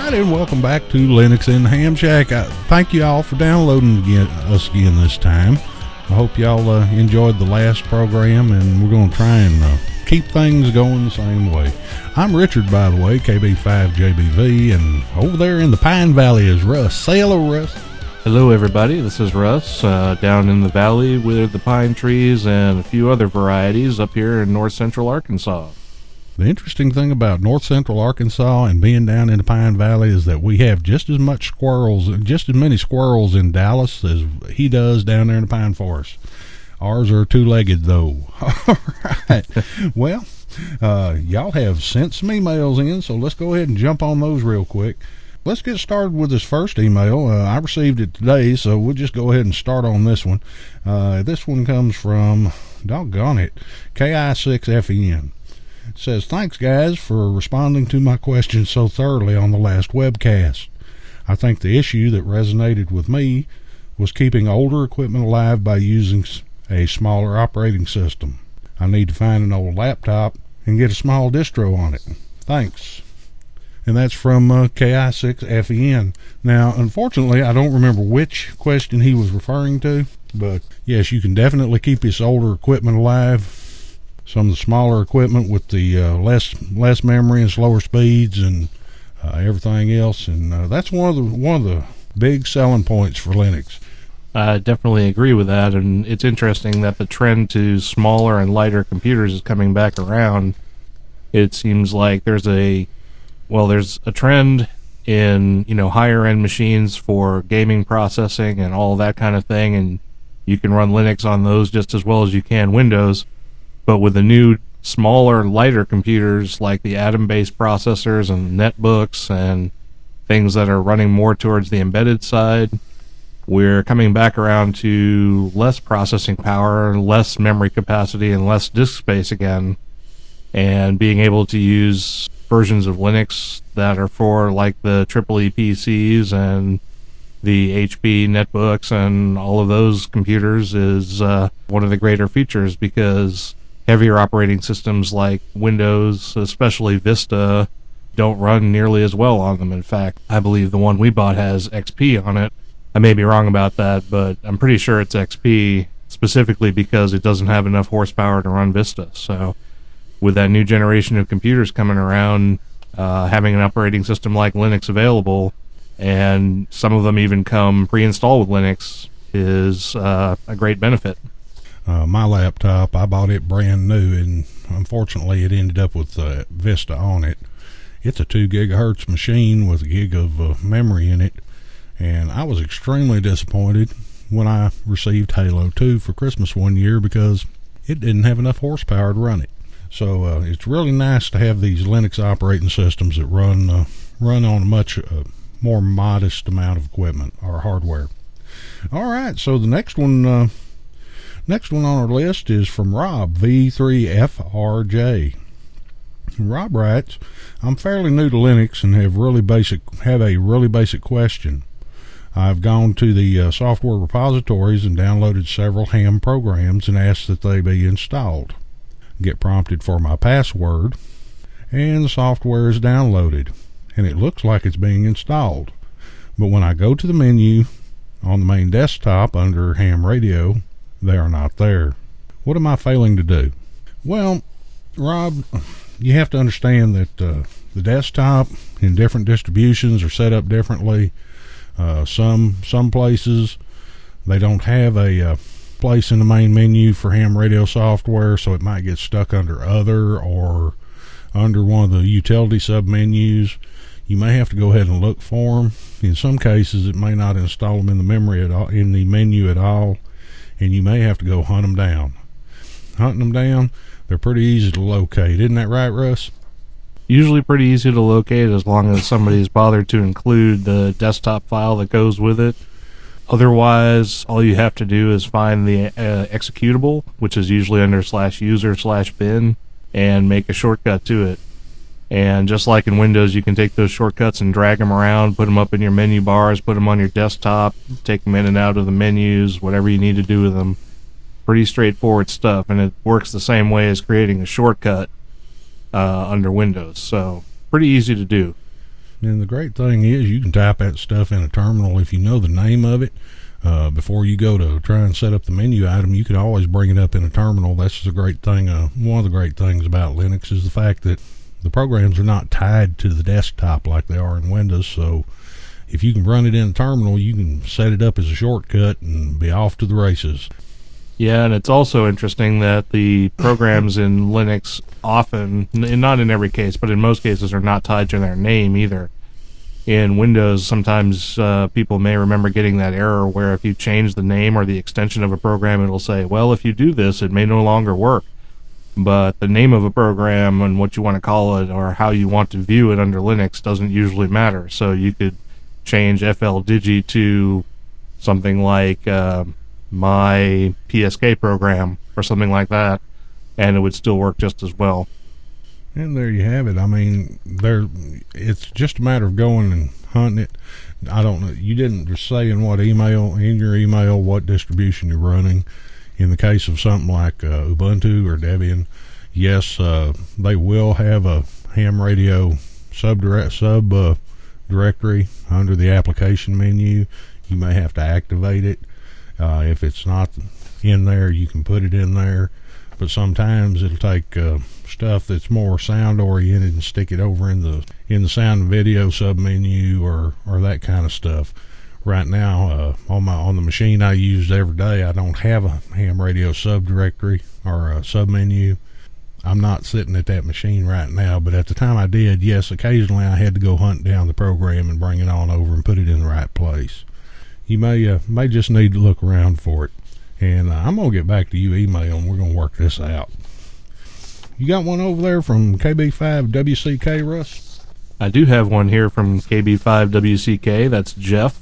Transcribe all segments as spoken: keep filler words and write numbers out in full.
right, and welcome back to Linux in the Ham Shack. I thank you all for downloading again, us again this time. I hope y'all uh, enjoyed the last program, and we're going to try and uh, keep things going the same way. I'm Richard, by the way, K B five J B V, and over there in the Pine Valley is Russ. Say hello, Russ. Hello, everybody. This is Russ, uh, down in the valley with the pine trees and a few other varieties up here in north central Arkansas. The interesting thing about north central Arkansas and being down in the Pine Valley is that we have just as much squirrels, just as many squirrels in Dallas as he does down there in the pine forest. Ours are two-legged, though. All right. Well, uh, y'all have sent some emails in, so let's go ahead and jump on those real quick. Let's get started with this first email. Uh, I received it today, so we'll just go ahead and start on this one. Uh, this one comes from, doggone it, K I six F E N. It says, thanks, guys, for responding to my questions so thoroughly on the last webcast. I think the issue that resonated with me was keeping older equipment alive by using a smaller operating system. I need to find an old laptop and get a small distro on it. Thanks. And that's from uh, K I six F E N. Now, unfortunately, I don't remember which question he was referring to, but yes, you can definitely keep this older equipment alive. Some of the smaller equipment with the uh, less less memory and slower speeds and uh, everything else, and uh, that's one of the one of the big selling points for Linux. I definitely agree with that, and it's interesting that the trend to smaller and lighter computers is coming back around. It seems like there's a Well, there's a trend in, you know, higher-end machines for gaming processing and all that kind of thing, and you can run Linux on those just as well as you can Windows. But with the new, smaller, lighter computers like the Atom-based processors and netbooks and things that are running more towards the embedded side, we're coming back around to less processing power, less memory capacity, and less disk space again, and being able to use versions of Linux that are for like the triple E P Cs and the H P netbooks and all of those computers is uh, one of the greater features, because heavier operating systems like Windows, especially Vista, don't run nearly as well on them. In fact, I believe the one we bought has X P on it. I may be wrong about that, but I'm pretty sure it's X P specifically because it doesn't have enough horsepower to run Vista. So with that new generation of computers coming around, uh, having an operating system like Linux available, and some of them even come pre-installed with Linux, is uh, a great benefit. Uh, my laptop, I bought it brand new, and unfortunately it ended up with uh, Vista on it. It's a two gigahertz machine with a gig of uh, memory in it, and I was extremely disappointed when I received Halo two for Christmas one year because it didn't have enough horsepower to run it. So uh, it's really nice to have these Linux operating systems that run uh, run on a much uh, more modest amount of equipment or hardware. All right, so the next one, uh, next one on our list is from Rob V three F R J. Rob writes, "I'm fairly new to Linux and have really basic have a really basic question. I've gone to the uh, software repositories and downloaded several ham programs and asked that they be installed. Get prompted for my password, and the software is downloaded, and it looks like it's being installed. But when I go to the menu on the main desktop under Ham Radio, they are not there. What am I failing to do?" Well, Rob, you have to understand that uh, the desktop in different distributions are set up differently. Uh, some some places they don't have a uh, place in the main menu for Ham Radio software, so it might get stuck under other or under one of the utility submenus. You may have to go ahead and look for them. In some cases, it may not install them in the memory at all, in the menu at all, and you may have to go hunt them down. Hunting them down, they're pretty easy to locate. Isn't that right, Russ? Usually pretty easy to locate as long as somebody's bothered to include the desktop file that goes with it. Otherwise, all you have to do is find the uh, executable, which is usually under slash user slash bin, and make a shortcut to it. And just like in Windows, you can take those shortcuts and drag them around, put them up in your menu bars, put them on your desktop, take them in and out of the menus, whatever you need to do with them. Pretty straightforward stuff, and it works the same way as creating a shortcut uh, under Windows. So pretty easy to do. And the great thing is you can type that stuff in a terminal if you know the name of it. Uh, before you go to try and set up the menu item, you can always bring it up in a terminal. That's the great thing. Uh, one of the great things about Linux is the fact that the programs are not tied to the desktop like they are in Windows. So if you can run it in a terminal, you can set it up as a shortcut and be off to the races. Yeah, and it's also interesting that the programs in Linux often, n- not in every case, but in most cases, are not tied to their name either. In Windows, sometimes uh, people may remember getting that error where if you change the name or the extension of a program, it'll say, well, if you do this, it may no longer work. But the name of a program and what you want to call it or how you want to view it under Linux doesn't usually matter. So you could change F L Digi to something like uh, my P S K program or something like that, and it would still work just as well. And there you have it. I mean, there. It's just a matter of going and hunting it. I don't know. You didn't just say in what email, in your email, what distribution you're running. In the case of something like uh, Ubuntu or Debian, yes, uh, they will have a ham radio sub sub uh, directory under the application menu. You may have to activate it. Uh, if it's not in there, you can put it in there. But sometimes it'll take uh, stuff that's more sound oriented and stick it over in the in the sound and video submenu or or that kind of stuff. Right now, uh, on my on the machine I use every day, I don't have a ham radio subdirectory or a submenu. I'm not sitting at that machine right now, but at the time I did, yes, occasionally I had to go hunt down the program and bring it on over and put it in the right place. You may uh, may just need to look around for it. And uh, I'm going to get back to you email, and we're going to work this out. You got one over there from K B five W C K, Russ? I do have one here from K B five W C K. That's Jeff.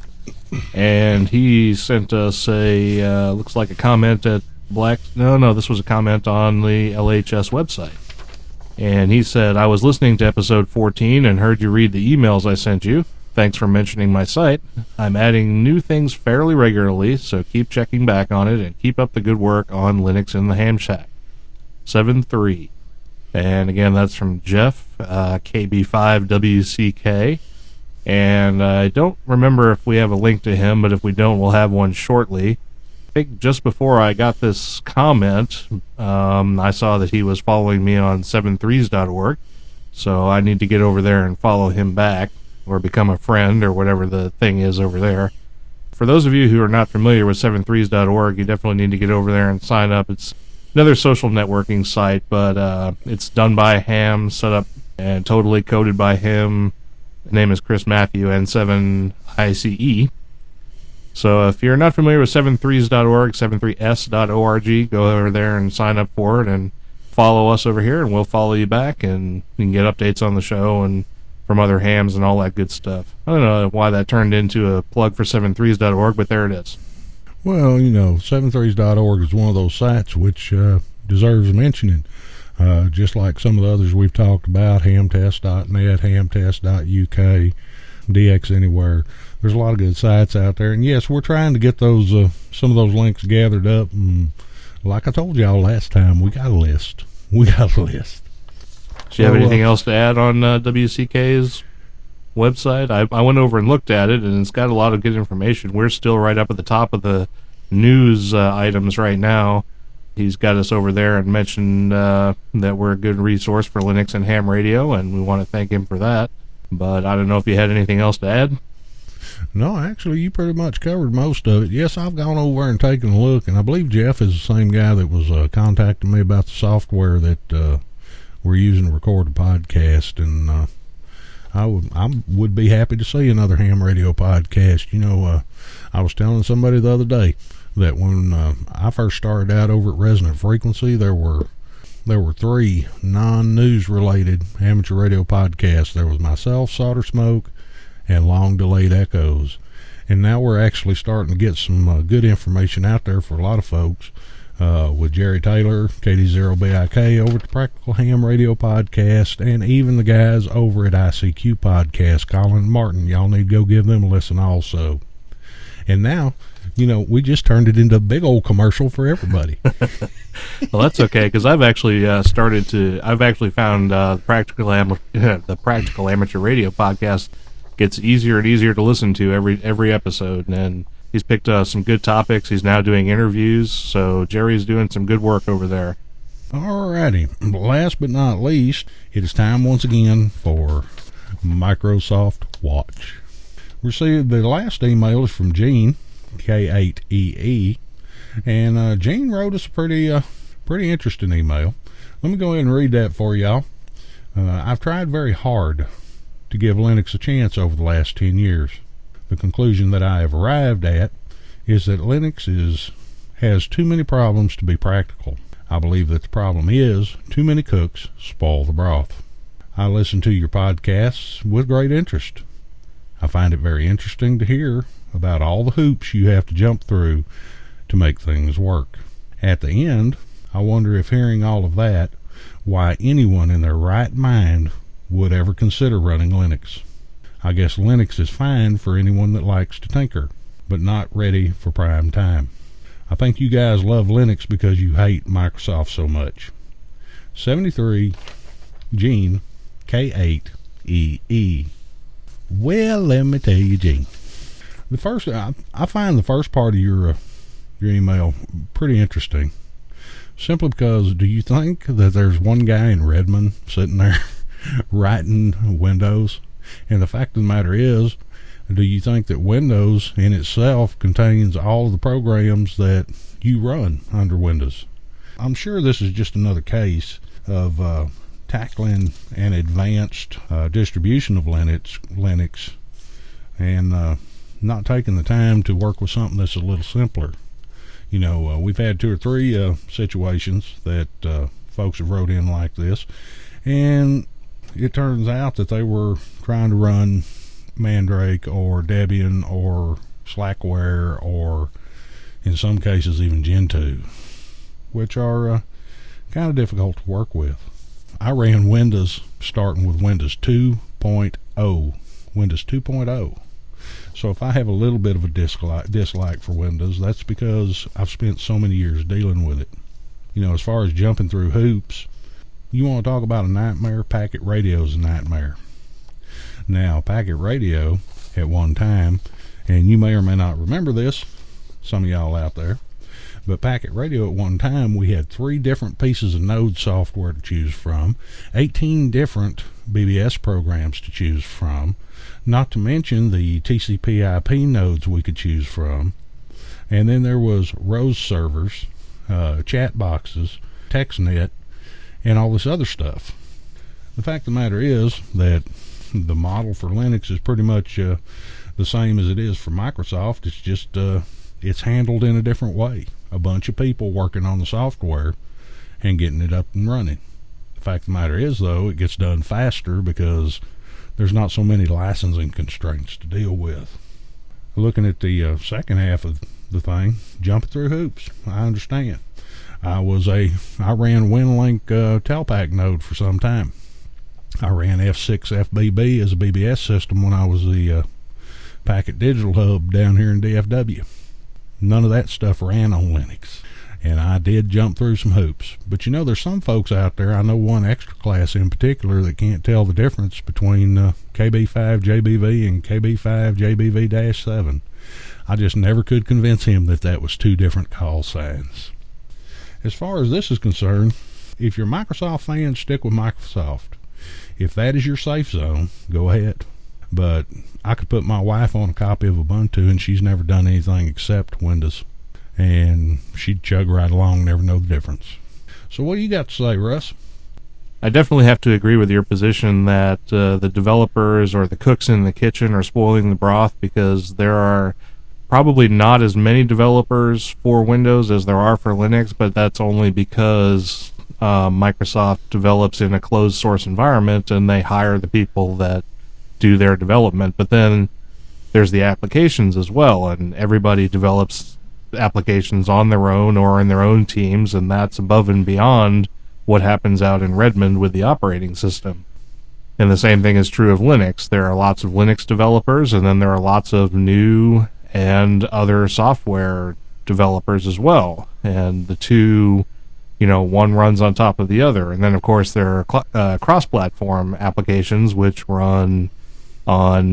And he sent us a, uh, looks like a comment at Black, no, no, this was a comment on the L H S website. And he said, I was listening to episode fourteen and heard you read the emails I sent you. Thanks for mentioning my site. I'm adding new things fairly regularly, so keep checking back on it and keep up the good work on Linux in the Ham Shack. seven three. And again, that's from Jeff, uh, K B five W C K. And uh, I don't remember if we have a link to him, but if we don't, we'll have one shortly. I think just before I got this comment, um, I saw that he was following me on seven threes dot org, so I need to get over there and follow him back, or become a friend, or whatever the thing is over there. For those of you who are not familiar with seven threes dot org, you definitely need to get over there and sign up. It's another social networking site, but uh, it's done by Ham, set up and totally coded by him. His name is Chris Matthew, N seven I C E. So if you're not familiar with seven threes dot org, seven three S dot org, go over there and sign up for it and follow us over here, and we'll follow you back, and you can get updates on the show and from other hams and all that good stuff. I don't know why that turned into a plug for seven threes dot org, but there it is. Well, you know, seven threes dot org is one of those sites which uh, deserves mentioning. Uh, just like some of the others we've talked about, hamtest dot net, hamtest dot U K, D X Anywhere. There's a lot of good sites out there. And yes, we're trying to get those uh, some of those links gathered up. And like I told y'all last time, we got a list. We got a list. Do you have anything else to add on uh, W C K's website? I, I went over and looked at it, and it's got a lot of good information. We're still right up at the top of the news uh, items right now. He's got us over there and mentioned uh, that we're a good resource for Linux and ham radio, and we want to thank him for that. But I don't know if you had anything else to add. No, actually, you pretty much covered most of it. Yes, I've gone over and taken a look, and I believe Jeff is the same guy that was uh, contacting me about the software that uh, we're using to record the podcast, and uh, I would I would be happy to see another ham radio podcast. You know, uh, I was telling somebody the other day that when uh, I first started out over at Resonant Frequency, there were there were three non-news related amateur radio podcasts. There was myself, Solder Smoke, and Long Delayed Echoes. And now we're actually starting to get some uh, good information out there for a lot of folks. Uh, with Jerry Taylor, K D zero B I K over at the Practical Ham Radio Podcast, and even the guys over at I C Q Podcast, Colin and Martin. Y'all need to go give them a listen also. And now, you know, we just turned it into a big old commercial for everybody. Well, that's okay, because I've actually uh, started to, I've actually found uh, the Practical Am- the Practical Amateur Radio Podcast gets easier and easier to listen to every every episode, and he's picked uh, some good topics. He's now doing interviews, so Jerry's doing some good work over there. Alrighty, last but not least, it is time once again for Microsoft Watch. Received the last email is from Gene, K eight E E, and uh, Gene wrote us a pretty, uh, pretty interesting email. Let me go ahead and read that for y'all. Uh, I've tried very hard to give Linux a chance over the last ten years. The conclusion that I have arrived at is that Linux is has too many problems to be practical. I believe that the problem is too many cooks spoil the broth. I listen to your podcasts with great interest. I find it very interesting to hear about all the hoops you have to jump through to make things work. At the end, I wonder if hearing all of that, why anyone in their right mind would ever consider running Linux. I guess Linux is fine for anyone that likes to tinker, but not ready for prime time. I think you guys love Linux because you hate Microsoft so much. seventy-three, Gene, K eight E E. Well, let me tell you, Gene. The first, I, I find the first part of your uh, your email pretty interesting. Simply because, do you think that there's one guy in Redmond sitting there writing Windows? And the fact of the matter is, do you think that Windows in itself contains all of the programs that you run under Windows? I'm sure this is just another case of uh, tackling an advanced uh, distribution of Linux, Linux and uh, not taking the time to work with something that's a little simpler. You know, uh, we've had two or three uh, situations that uh, folks have wrote in like this, and it turns out that they were trying to run Mandrake or Debian or Slackware or in some cases even Gentoo, which are uh, kind of difficult to work with. I ran Windows starting with Windows two point oh. Windows two point oh. So if I have a little bit of a dislike, dislike for Windows, that's because I've spent so many years dealing with it. You know, as far as jumping through hoops, you want to talk about a nightmare? Packet Radio is a nightmare. Now, Packet Radio, at one time, and you may or may not remember this, some of y'all out there, but Packet Radio at one time, we had three different pieces of Node software to choose from, eighteen different B B S programs to choose from, not to mention the T C P I P nodes we could choose from, and then there was Rose servers, uh, chat boxes, TextNet, and all this other stuff. The fact of the matter is that the model for Linux is pretty much uh, the same as it is for Microsoft. It's just uh, it's handled in a different way. A bunch of people working on the software and getting it up and running. The fact of the matter is, though, it gets done faster because there's not so many licensing constraints to deal with. Looking at the uh, second half of the thing, jumping through hoops, I understand. I was a I ran WinLink uh, Telpac node for some time. I ran F six F B B as a B B S system when I was the uh, Packet Digital Hub down here in D F W. None of that stuff ran on Linux, and I did jump through some hoops. But you know, there's some folks out there, I know one extra class in particular, that can't tell the difference between uh, K B five J B V and K B five J B V seven. I just never could convince him that that was two different call signs. As far as this is concerned, if you're a Microsoft fan, stick with Microsoft. If that is your safe zone, go ahead. But I could put my wife on a copy of Ubuntu, and she's never done anything except Windows. And she'd chug right along, never know the difference. So what do you got to say, Russ? I definitely have to agree with your position that uh, the developers or the cooks in the kitchen are spoiling the broth, because there are probably not as many developers for Windows as there are for Linux, but that's only because uh, Microsoft develops in a closed source environment and they hire the people that do their development. But then there's the applications as well, and everybody develops applications on their own or in their own teams, and that's above and beyond what happens out in Redmond with the operating system. And the same thing is true of Linux. There are lots of Linux developers, and then there are lots of new and other software developers as well. And the two, you know, one runs on top of the other. And then, of course, there are cl- uh, cross-platform applications which run on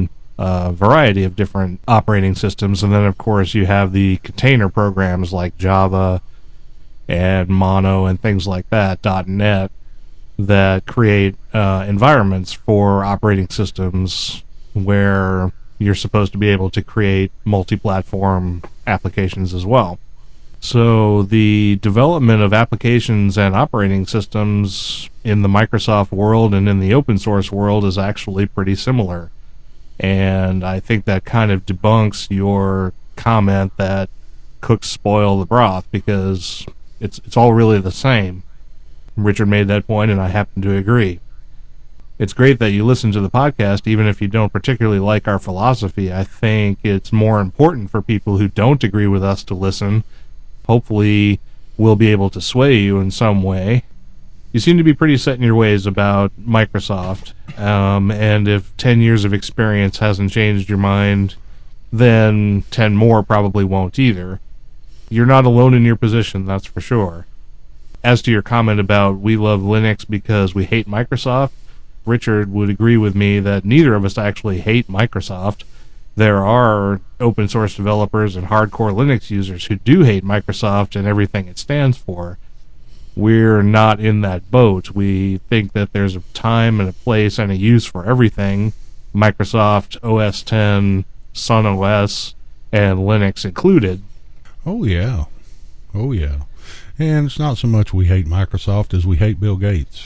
a variety of different operating systems. And then, of course, you have the container programs like Java and Mono and things like that, .NET, that create uh, environments for operating systems where you're supposed to be able to create multi-platform applications as well. So the development of applications and operating systems in the Microsoft world and in the open source world is actually pretty similar. And I think that kind of debunks your comment that cooks spoil the broth, because it's it's all really the same. Richard made that point, and I happen to agree. It's great that you listen to the podcast, even if you don't particularly like our philosophy. I think it's more important for people who don't agree with us to listen. Hopefully, we'll be able to sway you in some way. You seem to be pretty set in your ways about Microsoft, um, and if ten years of experience hasn't changed your mind, then ten more probably won't either. You're not alone in your position, that's for sure. As to your comment about we love Linux because we hate Microsoft, Richard would agree with me that neither of us actually hate Microsoft. There are open source developers and hardcore Linux users who do hate Microsoft and everything it stands for. We're not in that boat. We think that there's a time and a place and a use for everything, Microsoft, O S ten, Sun O S, and Linux included. Oh, yeah. Oh, yeah. And it's not so much we hate Microsoft as we hate Bill Gates.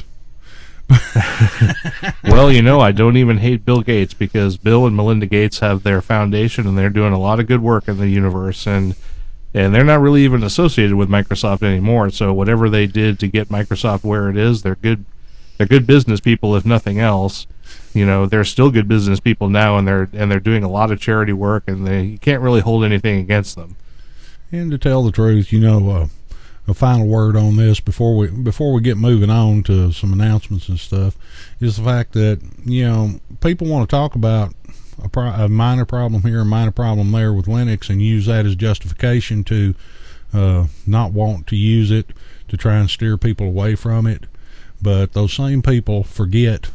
Well, you know, I don't even hate Bill Gates, because Bill and Melinda Gates have their foundation, and they're doing a lot of good work in the universe, and and they're not really even associated with Microsoft anymore. So whatever they did to get Microsoft where it is, they're good. They're good business people, if nothing else. You know, they're still good business people now, and they're and they're doing a lot of charity work, and they you can't really hold anything against them. And to tell the truth, you know, uh, a final word on this before we before we get moving on to some announcements and stuff is the fact that, you know, people want to talk about a, pro- a minor problem here, a minor problem there with Linux, and use that as justification to uh, not want to use it, to try and steer people away from it. But those same people forget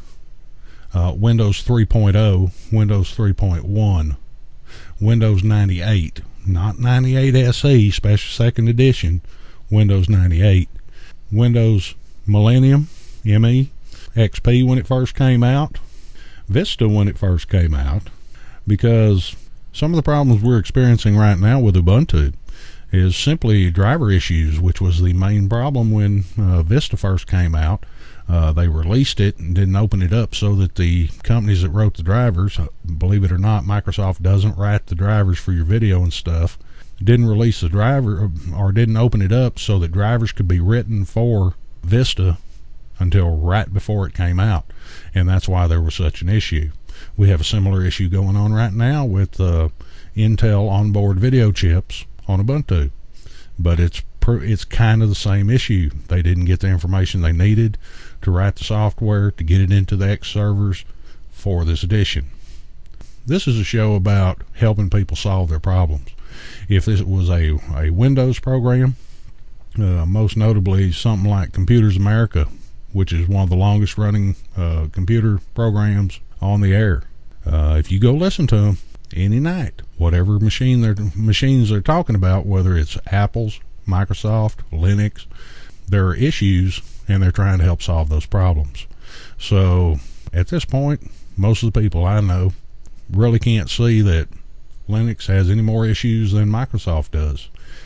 uh, Windows three point oh, Windows three point one, Windows ninety-eight, not ninety-eight S E, Special Second Edition, Windows ninety-eight, Windows Millennium, M E, X P when it first came out, Vista when it first came out, because some of the problems we're experiencing right now with Ubuntu is simply driver issues, which was the main problem when uh, Vista first came out. Uh, they released it and didn't open it up so that the companies that wrote the drivers, believe it or not, Microsoft doesn't write the drivers for your video and stuff, didn't release the driver or didn't open it up so that drivers could be written for Vista until right before it came out. And that's why there was such an issue. We have a similar issue going on right now with uh, Intel onboard video chips on Ubuntu, but it's pr- it's kind of the same issue. They didn't get the information they needed to write the software to get it into the X servers for this edition. This is a show about helping people solve their problems. If this was a, a Windows program, uh, most notably something like Computers America, which is one of the longest running uh, computer programs on the air, uh, if you go listen to them any night, whatever machine they're, machines they're talking about, whether it's Apple's, Microsoft, Linux, there are issues, and they're trying to help solve those problems. So at this point, most of the people I know really can't see that Linux has any more issues than Microsoft does,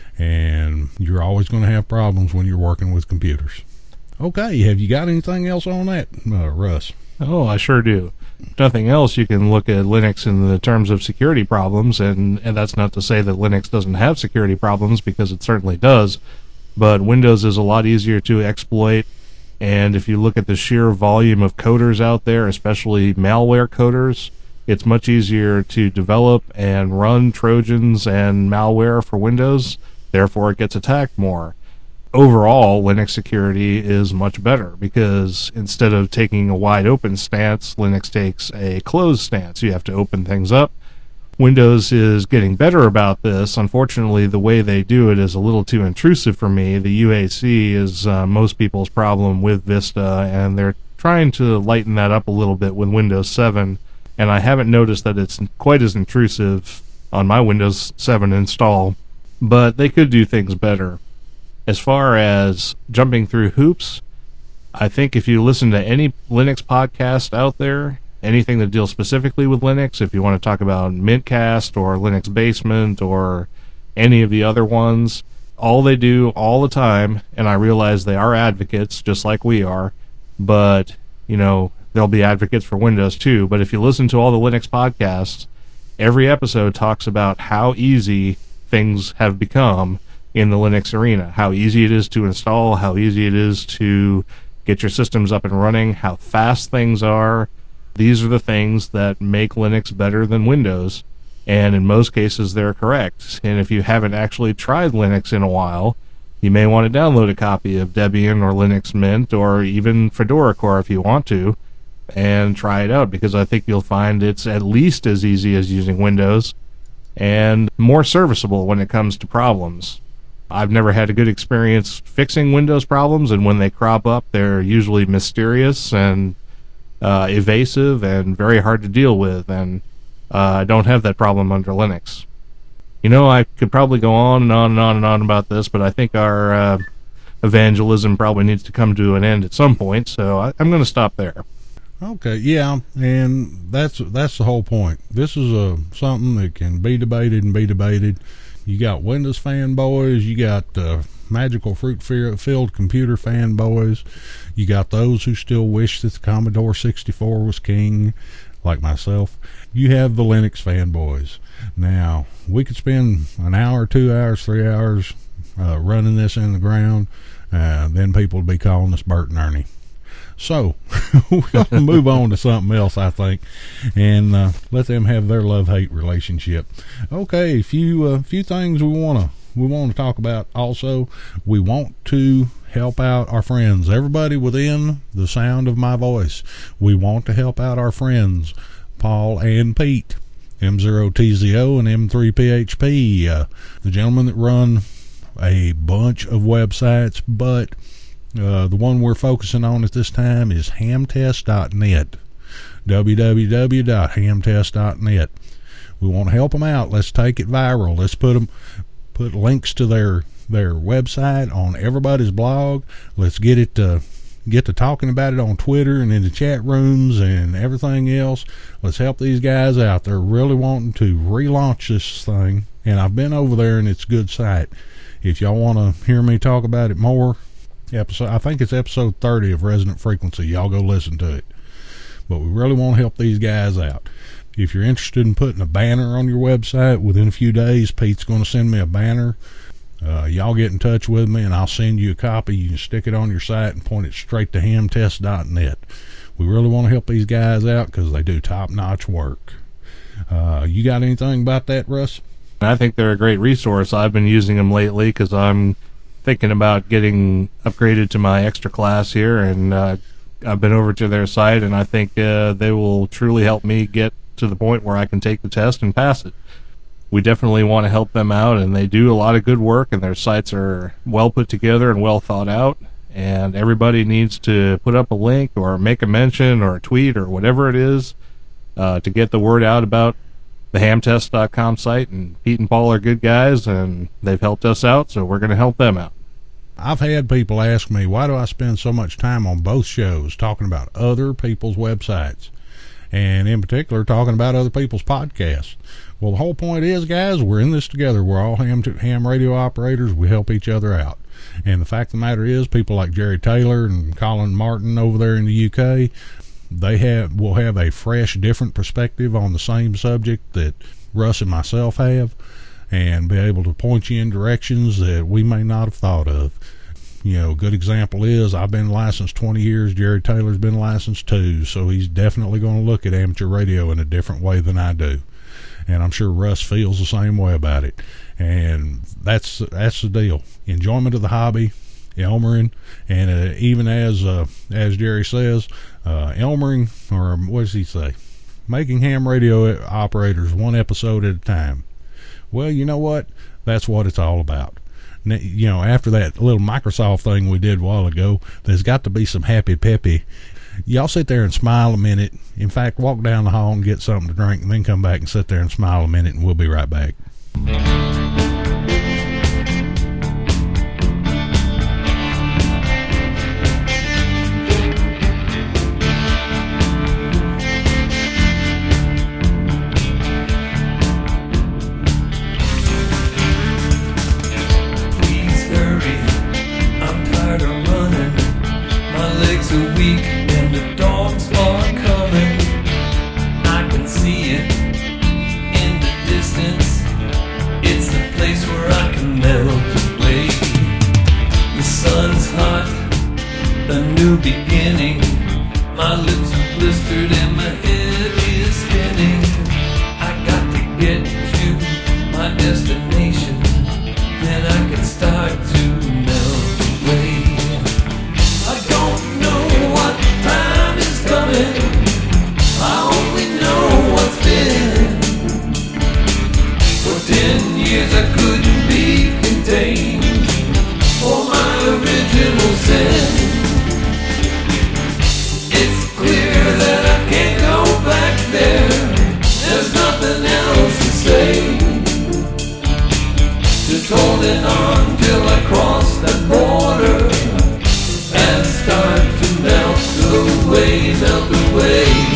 and you're always going to have problems when you're working with computers. Okay, have you got anything else on that, uh, Russ? Oh, I sure do. If nothing else, you can look at Linux in the terms of security problems, and, and that's not to say that Linux doesn't have security problems, because it certainly does, but Windows is a lot easier to exploit, and if you look at the sheer volume of coders out there, especially malware coders, it's much easier to develop and run Trojans and malware for Windows, therefore it gets attacked more. Overall, Linux security is much better, because instead of taking a wide open stance, Linux takes a closed stance. You have to open things up. Windows is getting better about this. Unfortunately, the way they do it is a little too intrusive for me. The U A C is uh, most people's problem with Vista, and they're trying to lighten that up a little bit with Windows seven. and I haven't noticed that it's quite as intrusive on my Windows seven install, but they could do things better. As far as jumping through hoops, I think if you listen to any Linux podcast out there, anything that deals specifically with Linux, if you want to talk about Mintcast or Linux Basement or any of the other ones, all they do all the time, and I realize they are advocates just like we are, but, you know, they'll be advocates for Windows too, but if you listen to all the Linux podcasts, every episode talks about how easy things have become in the Linux arena, how easy it is to install, how easy it is to get your systems up and running, how fast things are. These are the things that make Linux better than Windows, and in most cases they're correct. And if you haven't actually tried Linux in a while, you may want to download a copy of Debian or Linux Mint or even Fedora Core if you want to, and try it out, because I think you'll find it's at least as easy as using Windows and more serviceable when it comes to problems. I've never had a good experience fixing Windows problems, and when they crop up, they're usually mysterious and uh, evasive and very hard to deal with, and uh, I don't have that problem under Linux. You know, I could probably go on and on and on and on about this, but I think our uh, evangelism probably needs to come to an end at some point, so I, I'm going to stop there. Okay, yeah, and that's that's the whole point. This is a something that can be debated and be debated. You got Windows fanboys, you got uh, magical fruit-filled computer fanboys, you got those who still wish that the Commodore sixty-four was king, like myself. You have the Linux fanboys. Now, we could spend an hour, two hours, three hours uh, running this in the ground, uh, then people would be calling us Bert and Ernie. So, we're going to move on to something else, I think, and uh, let them have their love-hate relationship. Okay, a few, uh, few things we want to we want to talk about also. We want to help out our friends, everybody within the sound of my voice. We want to help out our friends, Paul and Pete, M zero T Z O and M three P H P, uh, the gentlemen that run a bunch of websites, but Uh, the one we're focusing on at this time is hamtest dot net, w w w dot hamtest dot net. We want to help them out. Let's take it viral. Let's put them, put links to their their website on everybody's blog. Let's get it to get to talking about it on Twitter and in the chat rooms and everything else. Let's help these guys out. They're really wanting to relaunch this thing, and I've been over there, and it's a good site. If y'all want to hear me talk about it more, episode I think it's episode thirty of Resonant Frequency. Y'all go listen to it. But we really want to help these guys out. If you're interested in putting a banner on your website, within a few days, Pete's going to send me a banner. Uh, y'all get in touch with me, and I'll send you a copy. You can stick it on your site and point it straight to hamtest dot net. We really want to help these guys out because they do top-notch work. Uh, you got anything about that, Russ? I think they're a great resource. I've been using them lately because I'm thinking about getting upgraded to my extra class here, and uh, I've been over to their site, and I think uh, they will truly help me get to the point where I can take the test and pass it. We definitely want to help them out, and they do a lot of good work, and their sites are well put together and well thought out, and everybody needs to put up a link or make a mention or a tweet or whatever it is uh, to get the word out about the hamtest dot com site. And Pete and Paul are good guys, and they've helped us out, so we're going to help them out. I've had people ask me, why do I spend so much time on both shows talking about other people's websites, and in particular talking about other people's podcasts? Well, the whole point is, guys, we're in this together. We're all ham, ham radio operators. We help each other out. And the fact of the matter is, people like Jerry Taylor and Colin Martin over there in the U K, they have will have a fresh, different perspective on the same subject that Russ and myself have, and be able to point you in directions that we may not have thought of. You know, a good example is, I've been licensed twenty years, Jerry Taylor's been licensed too, so he's definitely going to look at amateur radio in a different way than I do. And I'm sure Russ feels the same way about it. And that's that's the deal. Enjoyment of the hobby, Elmering, and uh, even as uh, as Jerry says, uh, Elmering, or what does he say? Making ham radio operators one episode at a time. Well, you know what? That's what it's all about. You know, after that little Microsoft thing we did a while ago, there's got to be some happy peppy Y'all sit there and smile a minute. In fact, walk down the hall and get something to drink, and then come back and sit there and smile a minute, and we'll be right back. Weak and the dogs are coming. I can see it in the distance. It's the place where I can melt away. The sun's hot, a new beginning. My lips are blistered and my head is spinning. I got to get to my destination, then I can start to melt away. I don't know what time is coming. I only know what's been. For ten years I couldn't be contained for my original sin. It's clear that I can't go back there. There's nothing else to say. Just holding on till I cross that border and start to melt away, melt away.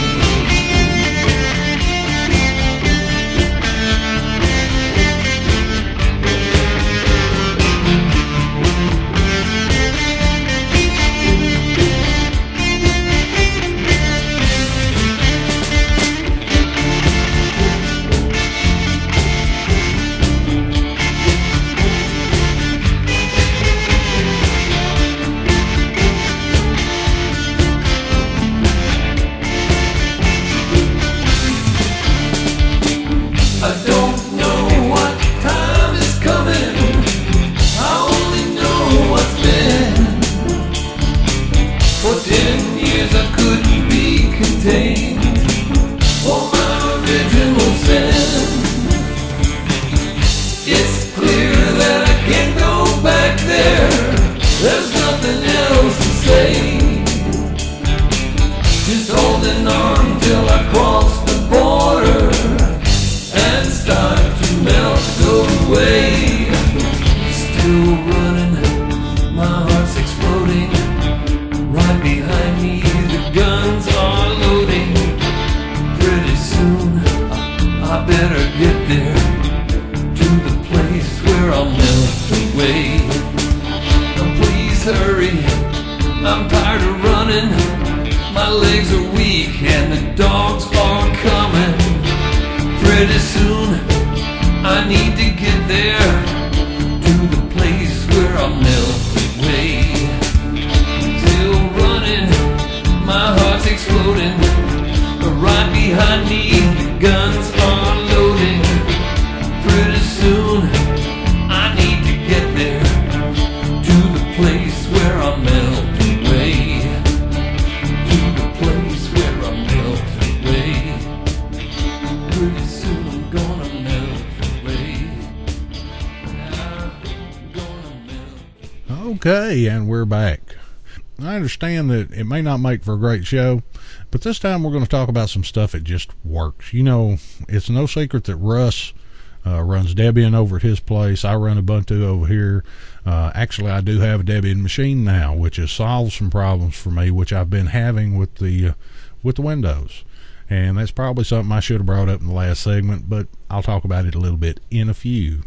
Okay, and we're back. I understand that it may not make for a great show, but this time we're going to talk about some stuff that just works. You know, it's no secret that Russ uh, runs Debian over at his place. I run Ubuntu over here. Uh, actually, I do have a Debian machine now, which has solved some problems for me, which I've been having with the uh, with the Windows. And that's probably something I should have brought up in the last segment, but I'll talk about it a little bit in a few.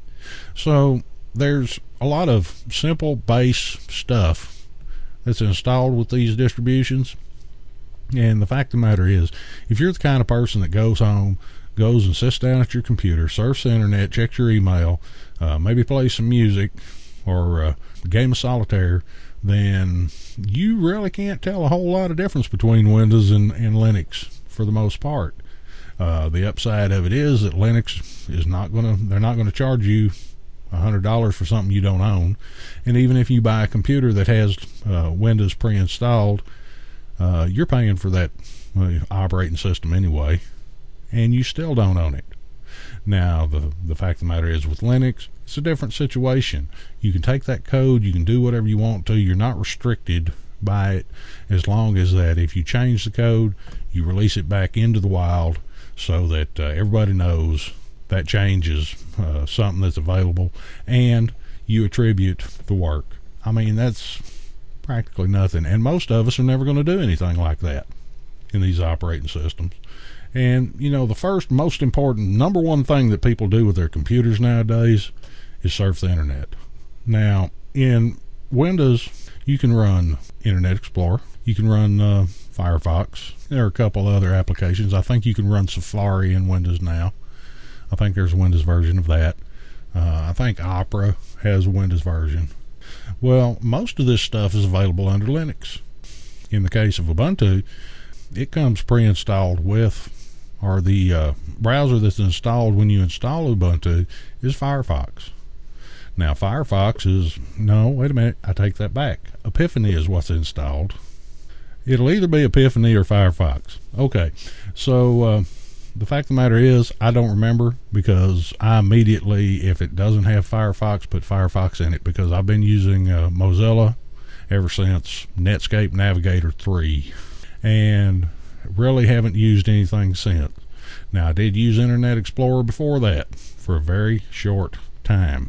So there's a lot of simple base stuff that's installed with these distributions, and the fact of the matter is, if you're the kind of person that goes home, goes and sits down at your computer, surfs the internet, checks your email, uh, maybe plays some music or uh, a game of solitaire, then you really can't tell a whole lot of difference between Windows and, and Linux for the most part. Uh, the upside of it is that Linux is not going to, they're not going to charge you one hundred dollars for something you don't own. And even if you buy a computer that has uh, Windows pre-installed, uh, you're paying for that uh, operating system anyway, and you still don't own it. Now, the the fact of the matter is, with Linux, it's a different situation. You can take that code, you can do whatever you want to. You're not restricted by it, as long as that if you change the code, you release it back into the wild so that uh, everybody knows that change is uh, something that's available, and you attribute the work. I mean, that's practically nothing, and most of us are never going to do anything like that in these operating systems. And you know, the first most important number one thing that people do with their computers nowadays is surf the internet. Now, in Windows, you can run Internet Explorer, you can run uh, Firefox. There are a couple other applications. I think you can run Safari in Windows now. I think there's a Windows version of that. Uh, I think Opera has a Windows version. Well, most of this stuff is available under Linux. In the case of Ubuntu, it comes pre-installed with, or the uh, browser that's installed when you install Ubuntu is Firefox. Now, Firefox is, no, wait a minute, I take that back. Epiphany is what's installed. It'll either be Epiphany or Firefox. Okay, so uh, the fact of the matter is, I don't remember, because I immediately, if it doesn't have Firefox, put Firefox in it, because I've been using uh, Mozilla ever since Netscape Navigator three, and really haven't used anything since. Now, I did use Internet Explorer before that for a very short time.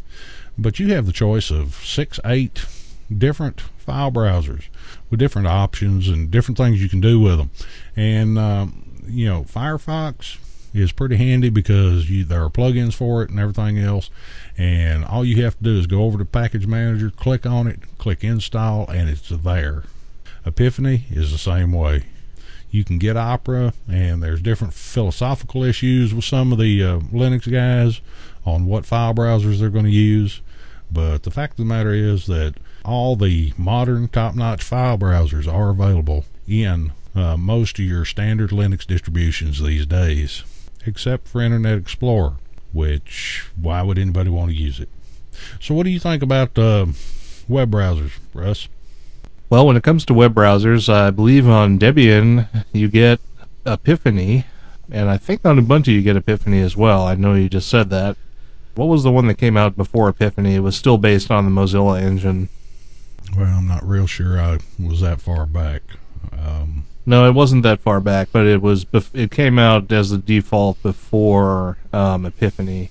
But you have the choice of six, eight different file browsers with different options and different things you can do with them. And, um, you know, Firefox is pretty handy because you, there are plugins for it and everything else. And all you have to do is go over to Package Manager, click on it, click Install, and it's there. Epiphany is the same way. You can get Opera, and there's different philosophical issues with some of the uh, Linux guys on what file browsers they're going to use. But the fact of the matter is that all the modern top-notch file browsers are available in uh, most of your standard Linux distributions these days, except for Internet Explorer, which, why would anybody want to use it? So what do you think about uh, web browsers, Russ? Well, when it comes to web browsers, I believe on Debian you get Epiphany, and I think on Ubuntu you get Epiphany as well. I know you just said that. What was the one that came out before Epiphany? It was still based on the Mozilla engine. Well, I'm not real sure I was that far back. Um, no, it wasn't that far back, but it was. Bef- it came out as the default before um, Epiphany.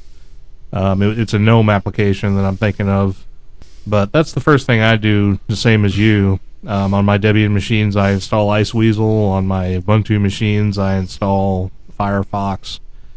Um, it, it's a GNOME application that I'm thinking of, but that's the first thing I do, the same as you. Um, on my Debian machines, I install Iceweasel. On my Ubuntu machines, I install Firefox.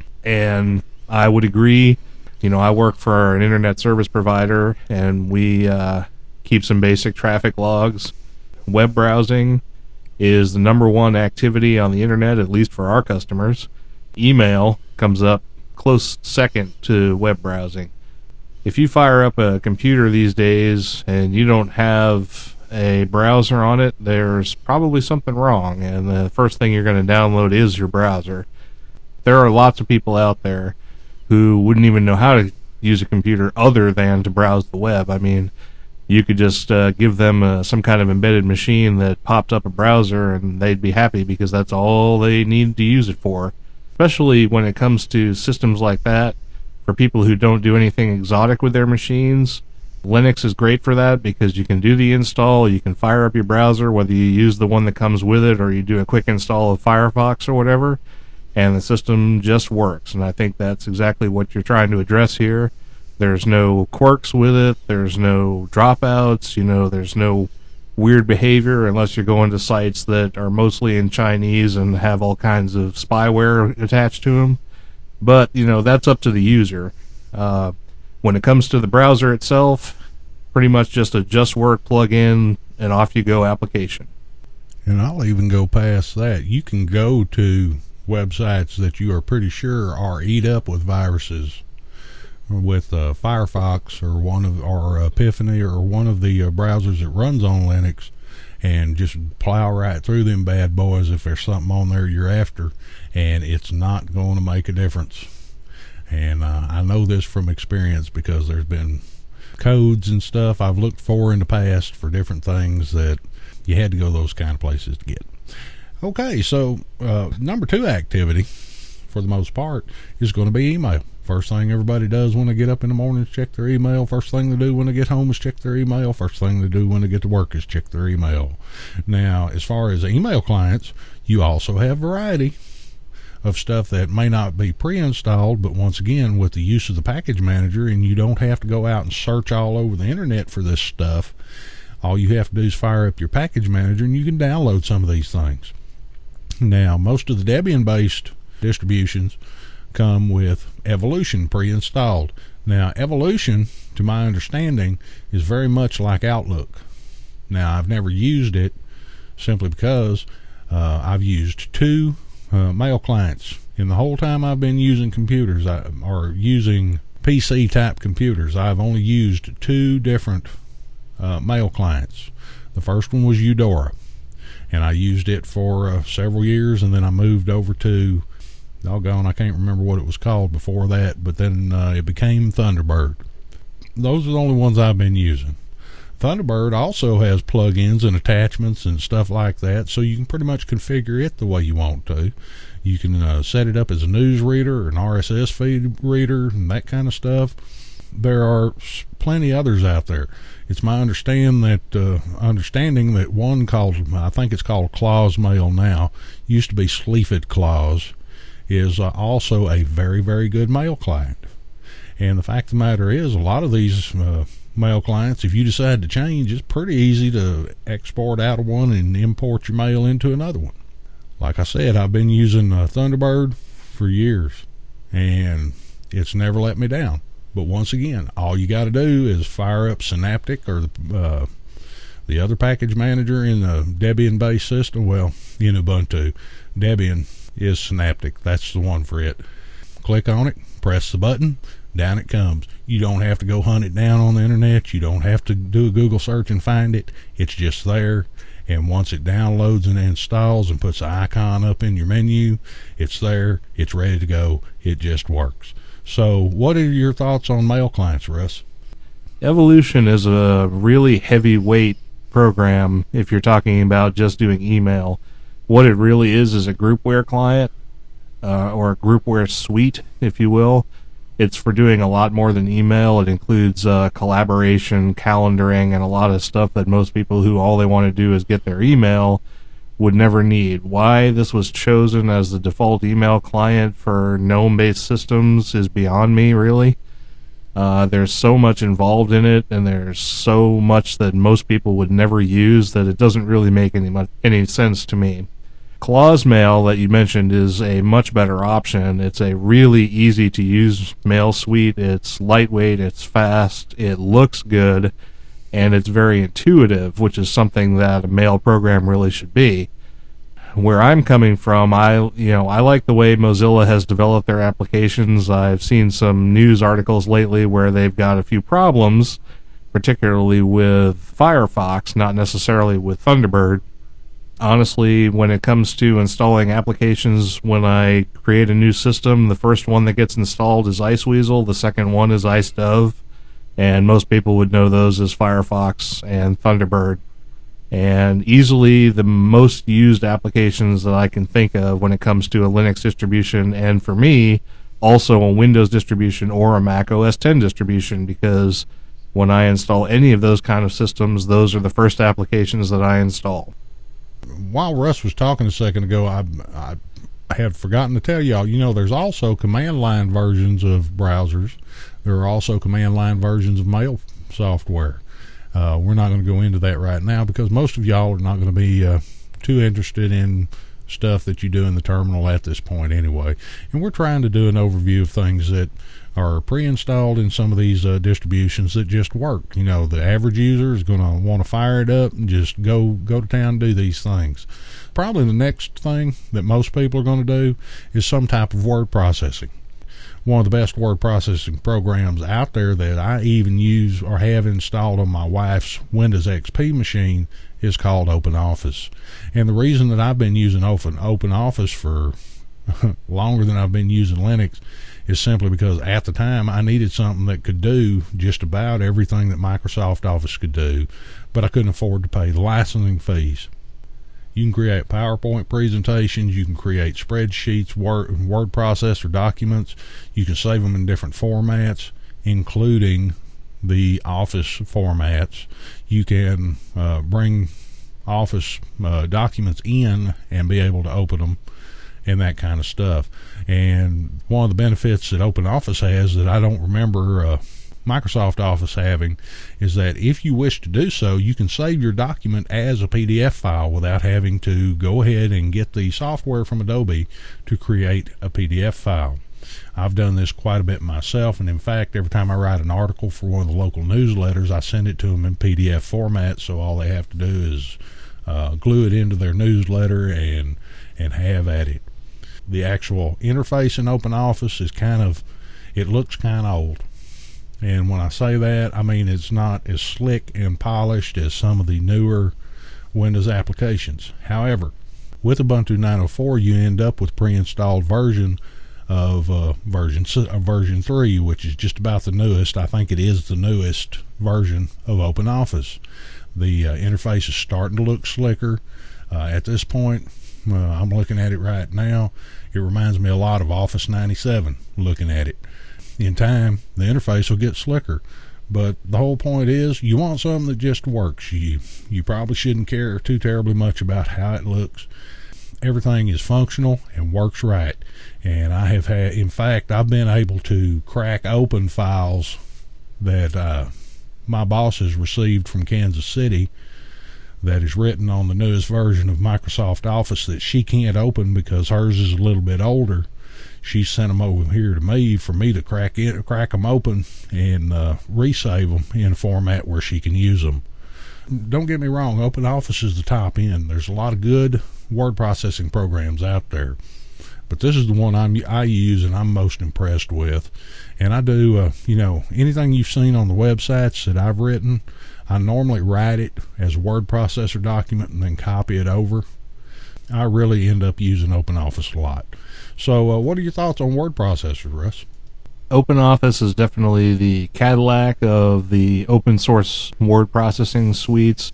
And I would agree, you know, I work for an internet service provider, and we uh, keep some basic traffic logs. Web browsing is the number one activity on the internet, at least for our customers. Email comes up close second to web browsing. If you fire up a computer these days and you don't have a browser on it, there's probably something wrong, and the first thing you're going to download is your browser. There are lots of people out there who wouldn't even know how to use a computer other than to browse the web. I mean, you could just uh, give them uh, some kind of embedded machine that popped up a browser, and they'd be happy because that's all they need to use it for. Especially when it comes to systems like that, for people who don't do anything exotic with their machines, Linux is great for that because you can do the install, you can fire up your browser, whether you use the one that comes with it or you do a quick install of Firefox or whatever, and the system just works. And I think that's exactly what you're trying to address here. There's no quirks with it, there's no dropouts, you know, there's no weird behavior unless you're going to sites that are mostly in Chinese and have all kinds of spyware attached to them. But, you know, that's up to the user. Uh, when it comes to the browser itself, pretty much just a Just Work plug-in and off you go application. And I'll even go past that. You can go to websites that you are pretty sure are eat up with viruses, with uh, Firefox or one of or Epiphany or one of the uh, browsers that runs on Linux, and just plow right through them bad boys if there's something on there you're after, and it's not going to make a difference. And uh, I know this from experience because there's been codes and stuff I've looked for in the past for different things that you had to go those kind of places to get. Okay, so uh, number two activity for the most part, is going to be email. First thing everybody does when they get up in the morning is check their email. First thing they do when they get home is check their email. First thing they do when they get to work is check their email. Now, as far as email clients, you also have variety of stuff that may not be pre-installed, but once again, with the use of the package manager, and you don't have to go out and search all over the internet for this stuff. All you have to do is fire up your package manager and you can download some of these things. Now, most of the Debian-based distributions come with Evolution pre-installed. Now, Evolution, to my understanding, is very much like Outlook. Now, I've never used it simply because uh, I've used two uh, mail clients in the whole time I've been using computers, I, or using P C-type computers. I've only used two different uh, mail clients. The first one was Eudora, and I used it for uh, several years, and then I moved over to, doggone, I can't remember what it was called before that, but then uh, it became Thunderbird. Those are the only ones I've been using. Thunderbird also has plugins and attachments and stuff like that, so you can pretty much configure it the way you want to. You can uh, set it up as a news reader or an R S S feed reader and that kind of stuff. There are plenty others out there. It's my understand that uh, understanding that one called, I think it's called Claus Mail now, used to be Sleaford Claus, is uh, also a very, very good mail client. And the fact of the matter is, a lot of these uh, mail clients, if you decide to change, it's pretty easy to export out of one and import your mail into another one. Like I said, I've been using uh, Thunderbird for years, and it's never let me down. But once again, all you got to do is fire up Synaptic or the, uh, the other package manager in the Debian-based system. Well, in Ubuntu, Debian is Synaptic. That's the one for it. Click on it, press the button, down it comes. You don't have to go hunt it down on the internet. You don't have to do a Google search and find it. It's just there. And once it downloads and installs and puts the icon up in your menu, it's there. It's ready to go. It just works. So what are your thoughts on mail clients, Russ? Evolution is a really heavyweight program if you're talking about just doing email. What it really is is a groupware client, uh, or a groupware suite, if you will. It's for doing a lot more than email. It includes uh, collaboration, calendaring, and a lot of stuff that most people who all they want to do is get their email would never need. Why this was chosen as the default email client for GNOME-based systems is beyond me, really. Uh, there's so much involved in it, and there's so much that most people would never use that it doesn't really make any much, any sense to me. Claus Mail that you mentioned is a much better option. It's a really easy to use mail suite. It's lightweight, it's fast, it looks good, and it's very intuitive, which is something that a mail program really should be. Where I'm coming from, I you know I like the way Mozilla has developed their applications. I've seen some news articles lately where they've got a few problems, particularly with Firefox, not necessarily with Thunderbird. Honestly, when it comes to installing applications, when I create a new system, the first one that gets installed is Iceweasel, the second one is IceDove, and most people would know those as Firefox and Thunderbird. And easily the most used applications that I can think of when it comes to a Linux distribution, and for me, also a Windows distribution or a Mac O S ten distribution, because when I install any of those kind of systems, those are the first applications that I install. While Russ was talking a second ago, I, I had forgotten to tell y'all, you know, there's also command line versions of browsers. There are also command line versions of mail software. Uh, we're not going to go into that right now because most of y'all are not going to be uh, too interested in stuff that you do in the terminal at this point anyway. And we're trying to do an overview of things that are pre-installed in some of these uh, distributions that just work. You know, the average user is going to want to fire it up and just go go to town and do these things. Probably the next thing that most people are going to do is some type of word processing. One of the best word processing programs out there that I even use or have installed on my wife's Windows X P machine is called OpenOffice. And the reason that I've been using Open OpenOffice for longer than I've been using Linux is simply because at the time I needed something that could do just about everything that Microsoft Office could do, but I couldn't afford to pay the licensing fees. You can create PowerPoint presentations. You can create spreadsheets, Word, word processor documents. You can save them in different formats, including the Office formats. You can uh, bring Office uh, documents in and be able to open them and that kind of stuff. And one of the benefits that Open Office has that I don't remember uh, Microsoft Office having is that if you wish to do so, you can save your document as a P D F file without having to go ahead and get the software from Adobe to create a P D F file. I've done this quite a bit myself, and in fact, every time I write an article for one of the local newsletters, I send it to them in P D F format, so all they have to do is uh, glue it into their newsletter and and have at it. The actual interface in Open Office is kind of, it looks kind of old. And when I say that, I mean it's not as slick and polished as some of the newer Windows applications. However, with Ubuntu nine oh four, you end up with pre-installed version of uh, version uh, version three, which is just about the newest. I think it is the newest version of Open Office. The uh, interface is starting to look slicker. Uh, at this point, uh, I'm looking at it right now. It reminds me a lot of Office ninety-seven, looking at it. In time, the interface will get slicker. But the whole point is, you want something that just works. You, you probably shouldn't care too terribly much about how it looks. Everything is functional and works right. And I have had, in fact, I've been able to crack open files that uh, my boss has received from Kansas City that is written on the newest version of Microsoft Office that she can't open because hers is a little bit older. She sent them over here to me for me to crack it, crack them open and uh, resave them in a format where she can use them. Don't get me wrong, Open Office is the top end. There's a lot of good word processing programs out there, but this is the one I'm, I use and I'm most impressed with. And I do, uh, you know, anything you've seen on the websites that I've written, I normally write it as a word processor document and then copy it over. I really end up using Open Office a lot. So uh, what are your thoughts on word processors, Russ? Open Office is definitely the Cadillac of the open source word processing suites.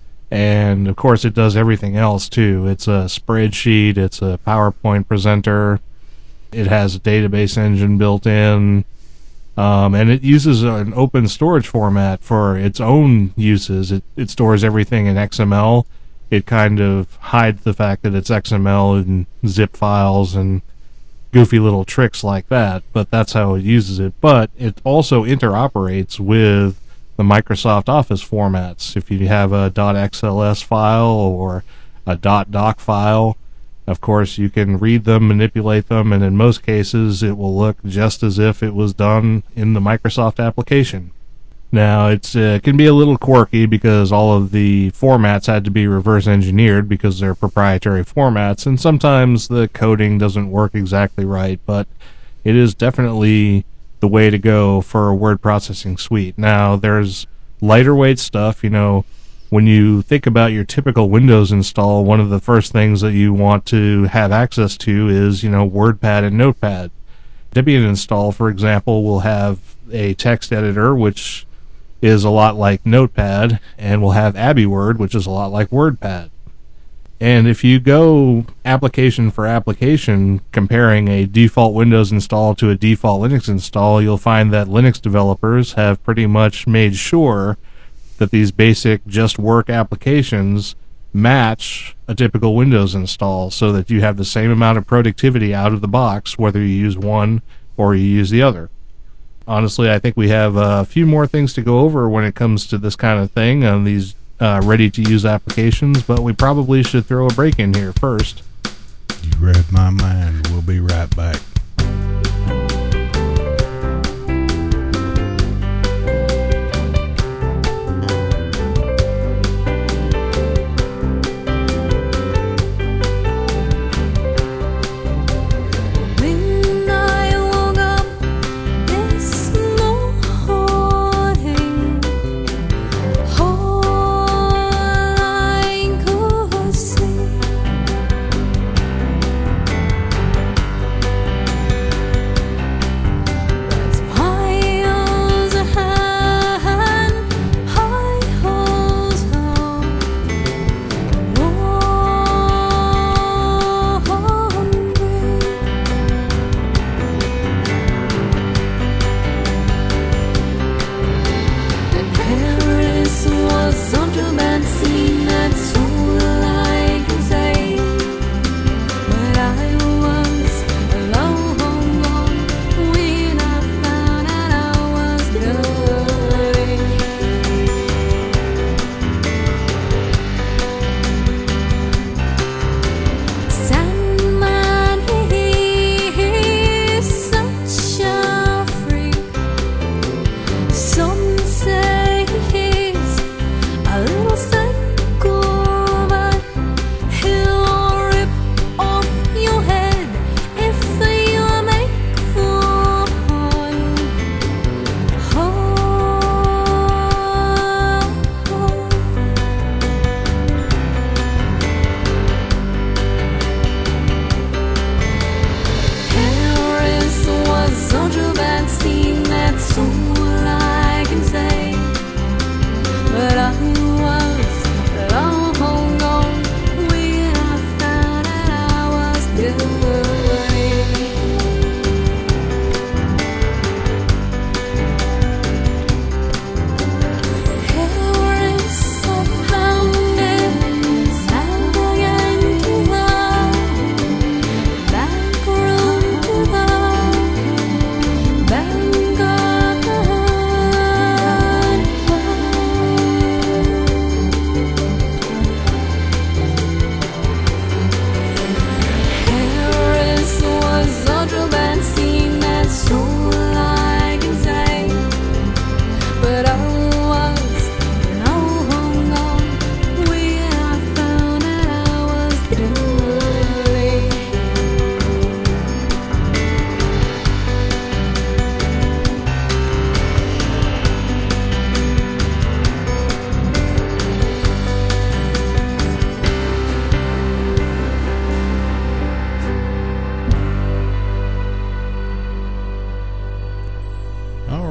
And of course it does everything else too. It's a spreadsheet, it's a PowerPoint presenter, it has a database engine built in, um, and it uses an open storage format for its own uses. It, it stores everything in X M L. It kind of hides the fact that it's X M L and zip files and goofy little tricks like that, but that's how it uses it. But it also interoperates with the Microsoft Office formats. If you have a .xls file or a .doc file, of course you can read them, manipulate them, and in most cases it will look just as if it was done in the Microsoft application. Now, it's uh, can be a little quirky because all of the formats had to be reverse engineered because they're proprietary formats, and sometimes the coding doesn't work exactly right, but it is definitely the way to go for a word processing suite. Now, there's lighter weight stuff. You know, when you think about your typical Windows install, one of the first things that you want to have access to is, you know, WordPad and Notepad. Debian install, for example, will have a text editor, which is a lot like Notepad, and will have AbiWord, which is a lot like WordPad. And if you go application for application, comparing a default Windows install to a default Linux install, you'll find that Linux developers have pretty much made sure that these basic just work applications match a typical Windows install so that you have the same amount of productivity out of the box, whether you use one or you use the other. Honestly, I think we have a few more things to go over when it comes to this kind of thing on these uh, ready-to-use applications, but we probably should throw a break in here first. You read my mind. We'll be right back.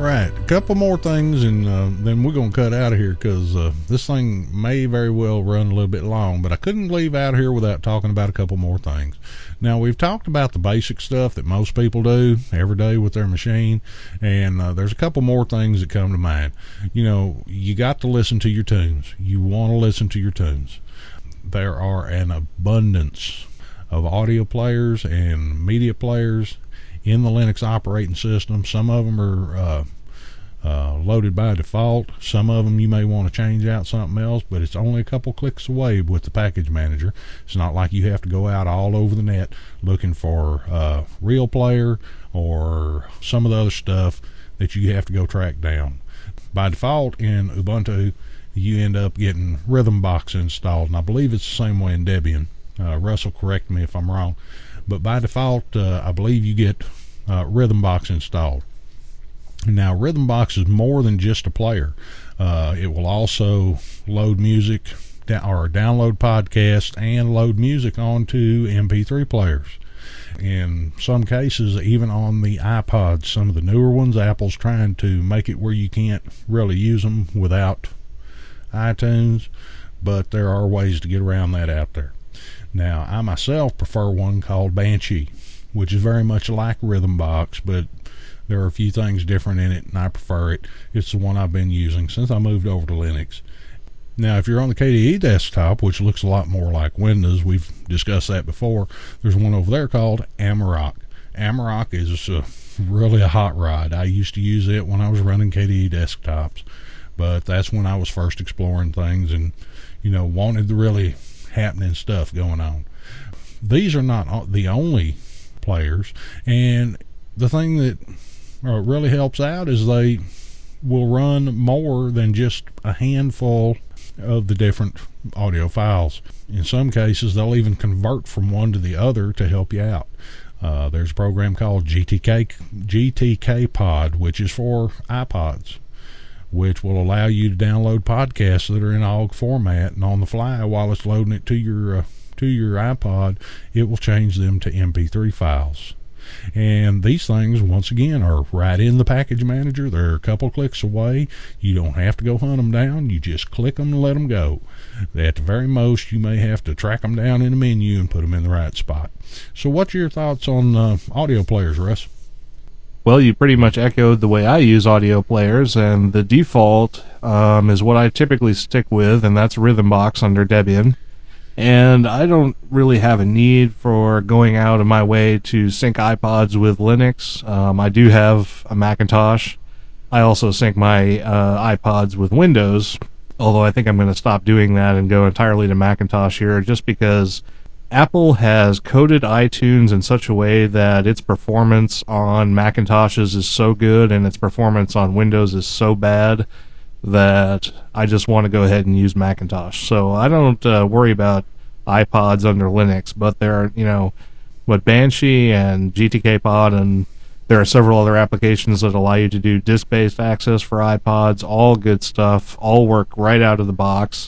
right, a couple more things, and uh, then we're going to cut out of here because uh, this thing may very well run a little bit long, but I couldn't leave out here without talking about a couple more things. Now, we've talked about the basic stuff that most people do every day with their machine, and uh, there's a couple more things that come to mind. You know, you got to listen to your tunes. You want to listen to your tunes. There are an abundance of audio players and media players in the Linux operating system. Some of them are uh, uh, loaded by default. Some of them you may want to change out something else, but it's only a couple clicks away with the package manager. It's not like you have to go out all over the net looking for uh, Real Player or some of the other stuff that you have to go track down. By default in Ubuntu, you end up getting Rhythmbox installed, and I believe it's the same way in Debian. Uh, Russell, correct me if I'm wrong. But by default, uh, I believe you get uh, Rhythmbox installed. Now, Rhythmbox is more than just a player. Uh, it will also load music or download podcasts and load music onto M P three players. In some cases, even on the iPods, some of the newer ones, Apple's trying to make it where you can't really use them without iTunes, but there are ways to get around that out there. Now, I myself prefer one called Banshee, which is very much like Rhythmbox, but there are a few things different in it, and I prefer it. It's the one I've been using since I moved over to Linux. Now, if you're on the K D E desktop, which looks a lot more like Windows, we've discussed that before, there's one over there called Amarok. Amarok is a, really a hot rod. I used to use it when I was running K D E desktops, but that's when I was first exploring things and, you know, wanted the really happening stuff going on. These are not the only players, and the thing that uh, really helps out is they will run more than just a handful of the different audio files. In some cases, they'll even convert from one to the other to help you out. Uh, there's a program called G T K G T K Pod, which is for iPods, which will allow you to download podcasts that are in O G format, and on the fly while it's loading it to your uh, to your iPod, it will change them to M P three files. And these things, once again, are right in the package manager. They're a couple clicks away. You don't have to go hunt them down. You just click them and let them go. At the very most, you may have to track them down in the menu and put them in the right spot. So what's your thoughts on uh, audio players, Russ? Well, you pretty much echoed the way I use audio players, and the default um, is what I typically stick with, and that's Rhythmbox under Debian. And I don't really have a need for going out of my way to sync iPods with Linux. Um, I do have a Macintosh. I also sync my uh, iPods with Windows, although I think I'm going to stop doing that and go entirely to Macintosh here, just because Apple has coded iTunes in such a way that its performance on Macintoshes is so good and its performance on Windows is so bad that I just want to go ahead and use Macintosh. So I don't uh, worry about iPods under Linux, but there are, you know, what Banshee and G T K Pod, and there are several other applications that allow you to do disk-based access for iPods, all good stuff, all work right out of the box,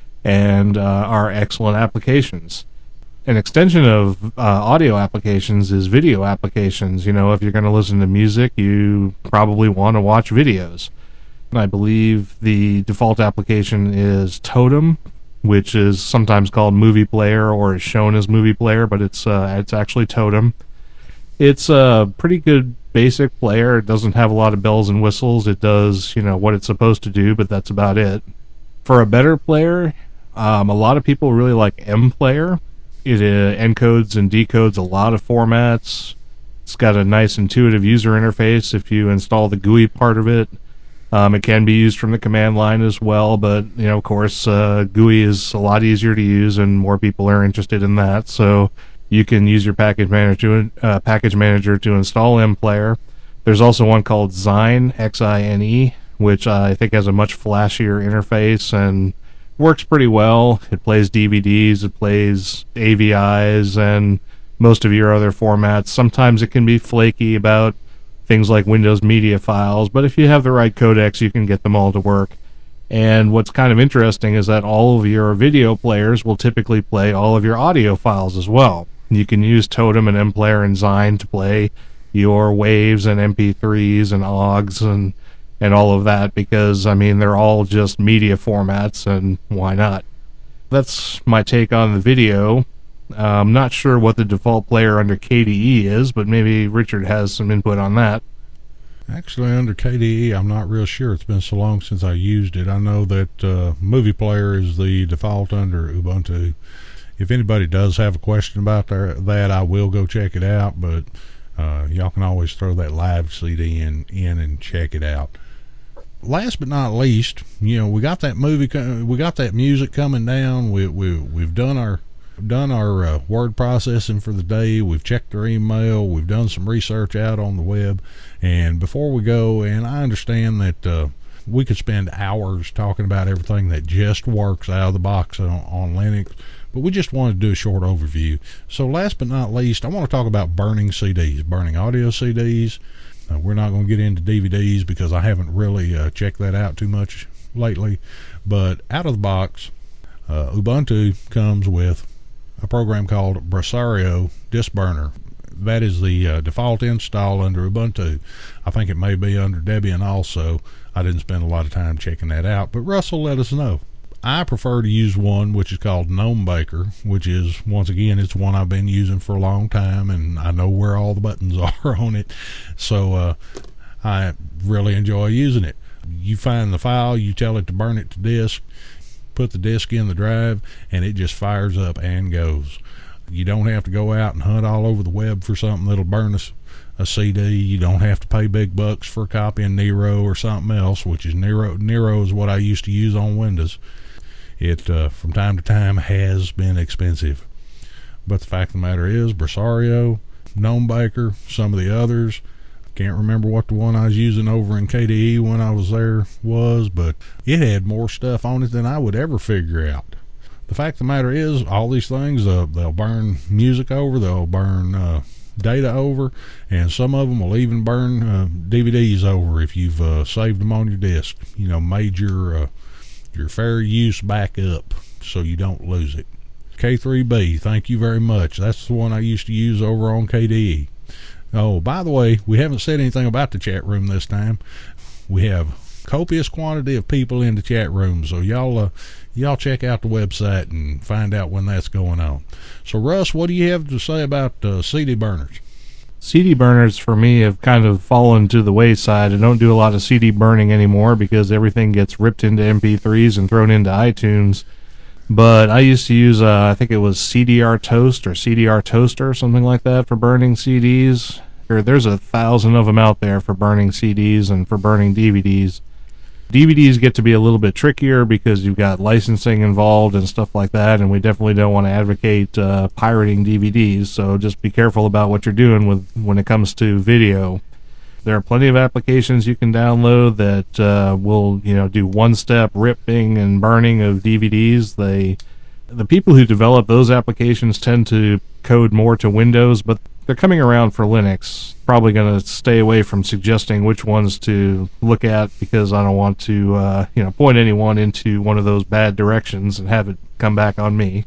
and uh, are excellent applications. An extension of uh, audio applications is video applications. You know, if you're going to listen to music, you probably want to watch videos. I believe the default application is Totem, which is sometimes called Movie Player or is shown as Movie Player, but it's uh, it's actually Totem. It's a pretty good basic player. It doesn't have a lot of bells and whistles. It does, you know, what it's supposed to do, but that's about it. For a better player, um, a lot of people really like MPlayer. It uh, encodes and decodes a lot of formats. It's got a nice intuitive user interface if you install the G U I part of it. Um, it can be used from the command line as well, but, you know, of course, uh, G U I is a lot easier to use and more people are interested in that. So you can use your package manager to, uh, package manager to install MPlayer. There's also one called Xine, X I N E, which uh, I think has a much flashier interface and works pretty well. It plays D V Ds, it plays A V Is, and most of your other formats. Sometimes it can be flaky about things like Windows media files, but if you have the right codecs, you can get them all to work. And what's kind of interesting is that all of your video players will typically play all of your audio files as well. You can use Totem and MPlayer and Xine to play your waves and M P threes and O G S and and all of that, because I mean they're all just media formats, and why not? That's my take on the video. Uh, I'm not sure what the default player under K D E is, but maybe Richard has some input on that. Actually, under K D E, I'm not real sure. It's been so long since I used it. I know that uh, Movie Player is the default under Ubuntu. If anybody does have a question about that, I will go check it out, but uh, y'all can always throw that live C D in, in and check it out. Last but not least, you know, we got that movie, we got that music coming down. We, we, we've done our done our uh, word processing for the day. We've checked our email. We've done some research out on the web. And before we go, and I understand that uh, we could spend hours talking about everything that just works out of the box on, on Linux, but we just wanted to do a short overview. So last but not least, I want to talk about burning C Ds, burning audio C Ds. Uh, we're not going to get into D V Ds because I haven't really uh, checked that out too much lately. But out of the box, uh, Ubuntu comes with a program called Brassario Disk Burner. That is the uh, default install under Ubuntu. I think it may be under Debian also. I didn't spend a lot of time checking that out, but Russell let us know. I prefer to use one which is called Gnomebaker, which is, once again, it's one I've been using for a long time, and I know where all the buttons are on it, so uh, I really enjoy using it. You find the file, you tell it to burn it to disk, put the disk in the drive, and it just fires up and goes. You don't have to go out and hunt all over the web for something that'll burn a, a C D. You don't have to pay big bucks for a copy of Nero or something else, which is Nero. Nero is what I used to use on Windows. It, uh, from time to time, has been expensive. But the fact of the matter is, Brassario, Gnomebaker, some of the others, can't remember what the one I was using over in K D E when I was there was, but it had more stuff on it than I would ever figure out. The fact of the matter is, all these things, uh, they'll burn music over, they'll burn uh, data over, and some of them will even burn uh, D V Ds over if you've uh, saved them on your disk. You know, made your, uh, your fair use backup so you don't lose it. K three B, thank you very much. That's the one I used to use over on K D E. Oh, by the way, we haven't said anything about the chat room this time. We have copious quantity of people in the chat room, so y'all uh, y'all check out the website and find out when that's going on. So Russ, what do you have to say about uh, C D burners? C D burners for me have kind of fallen to the wayside. I don't do a lot of C D burning anymore because everything gets ripped into M P threes and thrown into iTunes. But I used to use, uh, I think it was C D R Toast or C D R Toaster or something like that for burning C Ds. There's a thousand of them out there for burning C Ds and for burning D V Ds. D V Ds get to be a little bit trickier because you've got licensing involved and stuff like that, and we definitely don't want to advocate uh, pirating D V Ds, so just be careful about what you're doing with when it comes to video. There are plenty of applications you can download that uh, will, you know, do one-step ripping and burning of D V Ds. They, the people who develop those applications tend to code more to Windows, but they're coming around for Linux. Probably going to stay away from suggesting which ones to look at because I don't want to, uh, you know, point anyone into one of those bad directions and have it come back on me.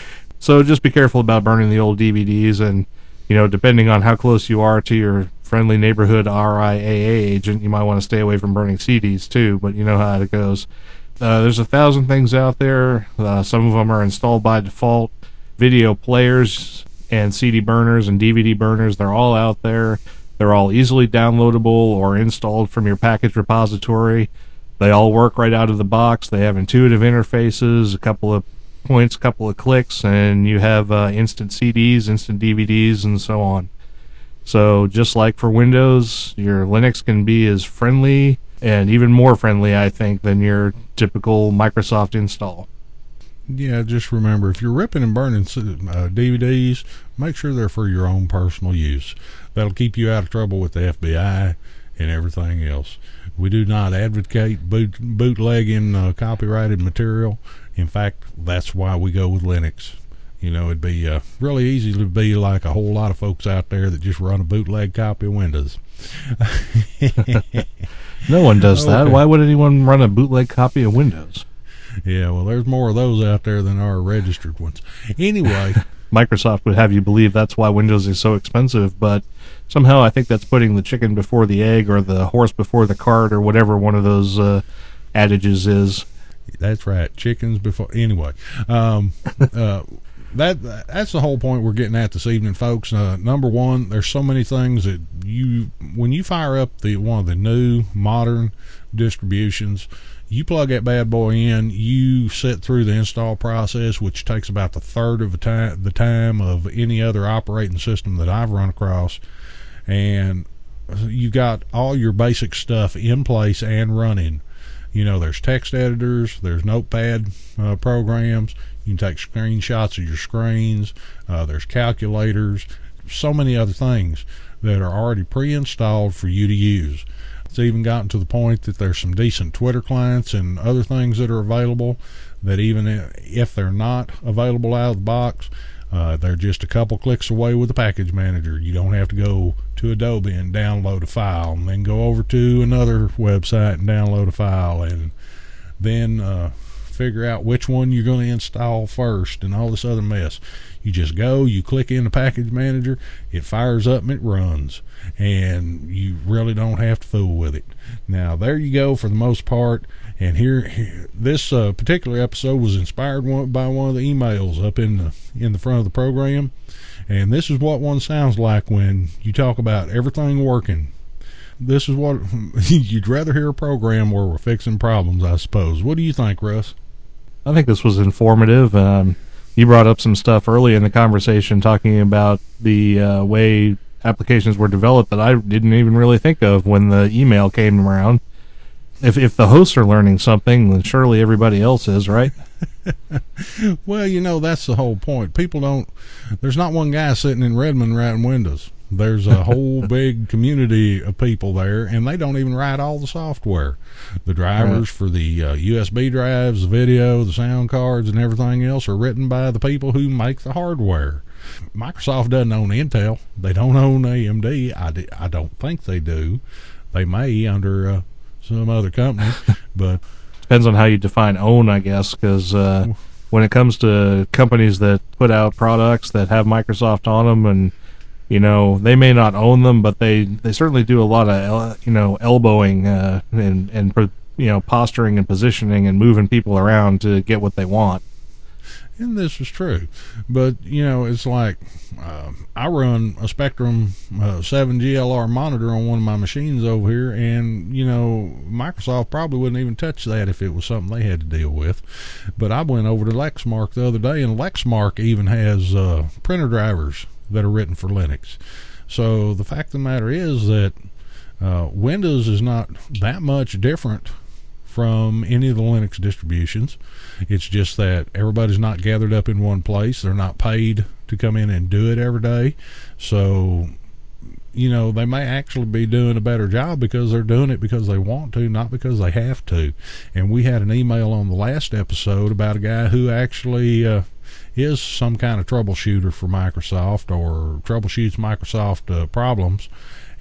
So just be careful about burning the old D V Ds, and, you know, depending on how close you are to your friendly neighborhood R I A A agent, you might want to stay away from burning C Ds too, but you know how it goes. Uh, there's a thousand things out there. Uh, some of them are installed by default. Video players and C D burners and D V D burners, they're all out there. They're all easily downloadable or installed from your package repository. They all work right out of the box. They have intuitive interfaces, a couple of points, a couple of clicks, and you have uh, instant C Ds, instant D V Ds, and so on. So just like for Windows, your Linux can be as friendly and even more friendly, I think, than your typical Microsoft install. Yeah, just remember, if you're ripping and burning uh, D V Ds, make sure they're for your own personal use. That'll keep you out of trouble with the F B I and everything else. We do not advocate boot, bootlegging uh, copyrighted material. In fact, that's why we go with Linux. You know, it'd be uh, really easy to be like a whole lot of folks out there that just run a bootleg copy of Windows. No one does okay. that. Why would anyone run a bootleg copy of Windows? Yeah, well, there's more of those out there than there are registered ones. Anyway, Microsoft would have you believe that's why Windows is so expensive, but somehow I think that's putting the chicken before the egg, or the horse before the cart, or whatever one of those uh, adages is. That's right, chickens before. Anyway, um, uh, that that's the whole point we're getting at this evening, folks. Uh, number one, there's so many things that you, when you fire up the one of the new modern distributions, you plug that bad boy in, you sit through the install process, which takes about the third of the time the time of any other operating system that I've run across, and you got all your basic stuff in place and running. You know, there's text editors, there's notepad uh, programs, you can take screenshots of your screens, uh, there's calculators, so many other things that are already pre-installed for you to use. It's even gotten to the point that there's some decent Twitter clients and other things that are available that even if they're not available out of the box, uh, they're just a couple clicks away with the package manager. You don't have to go to Adobe and download a file and then go over to another website and download a file and then uh, figure out which one you're going to install first and all this other mess. You just go, you click in the package manager, it fires up and it runs, and you really don't have to fool with it. Now, there you go for the most part. And here, here this uh, particular episode was inspired one, by one of the emails up in the in the front of the program, and this is what one sounds like when you talk about everything working. This is what you'd rather hear a program where we're fixing problems, I suppose. What do you think, Russ? I think this was informative. Um, you brought up some stuff early in the conversation talking about the uh, way applications were developed that I didn't even really think of when the email came around. If if the hosts are learning something, then surely everybody else is, right? Well, you know, that's the whole point. People don't, there's not one guy sitting in Redmond writing Windows. There's a whole big community of people there, and they don't even write all the software. The drivers right. for the uh, U S B drives, the video, the sound cards, and everything else are written by the people who make the hardware. Microsoft doesn't own Intel. They don't own A M D. I, d- I don't think they do. They may under uh, some other company, but depends on how you define own, I guess, because uh, when it comes to companies that put out products that have Microsoft on them, and you know, they may not own them, but they, they certainly do a lot of you know elbowing uh, and and you know posturing and positioning and moving people around to get what they want. And this is true, but you know, it's like uh, I run a Spectrum uh, seven G L R monitor on one of my machines over here, and you know, Microsoft probably wouldn't even touch that if it was something they had to deal with. But I went over to Lexmark the other day, and Lexmark even has uh, printer drivers that are written for Linux. So the fact of the matter is that uh, Windows is not that much different from any of the Linux distributions. It's just that everybody's not gathered up in one place. They're not paid to come in and do it every day. So, you know, they may actually be doing a better job because they're doing it because they want to, not because they have to. And we had an email on the last episode about a guy who actually uh, is some kind of troubleshooter for Microsoft, or troubleshoots Microsoft uh, problems.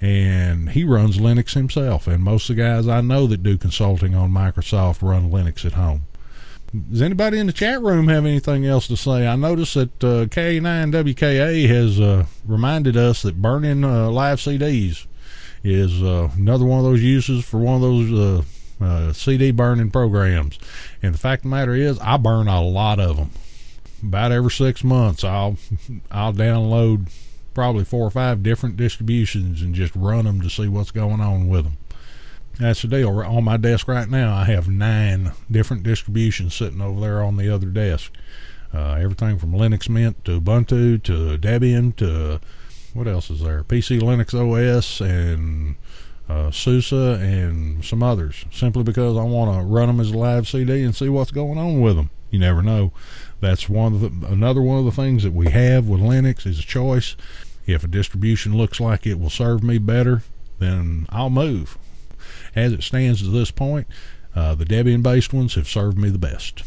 And he runs Linux himself, and most of the guys I know that do consulting on Microsoft run Linux at home. Does anybody in the chat room have anything else to say? I noticed that uh, K nine W K A has uh, reminded us that burning uh, live C Ds is uh, another one of those uses for one of those uh, uh, C D burning programs. And the fact of the matter is, I burn a lot of them. About every six months, I'll I'll download probably four or five different distributions and just run them to see what's going on with them. That's the deal. On my desk right now, I have nine different distributions sitting over there on the other desk. Uh, everything from Linux Mint to Ubuntu to Debian to what else is there? P C Linux O S and uh, SUSE and some others. Simply because I want to run them as a live C D and see what's going on with them. You never know. That's one of the, another one of the things that we have with Linux is a choice. If a distribution looks like it will serve me better, then I'll move. As it stands to this point, uh, the Debian-based ones have served me the best.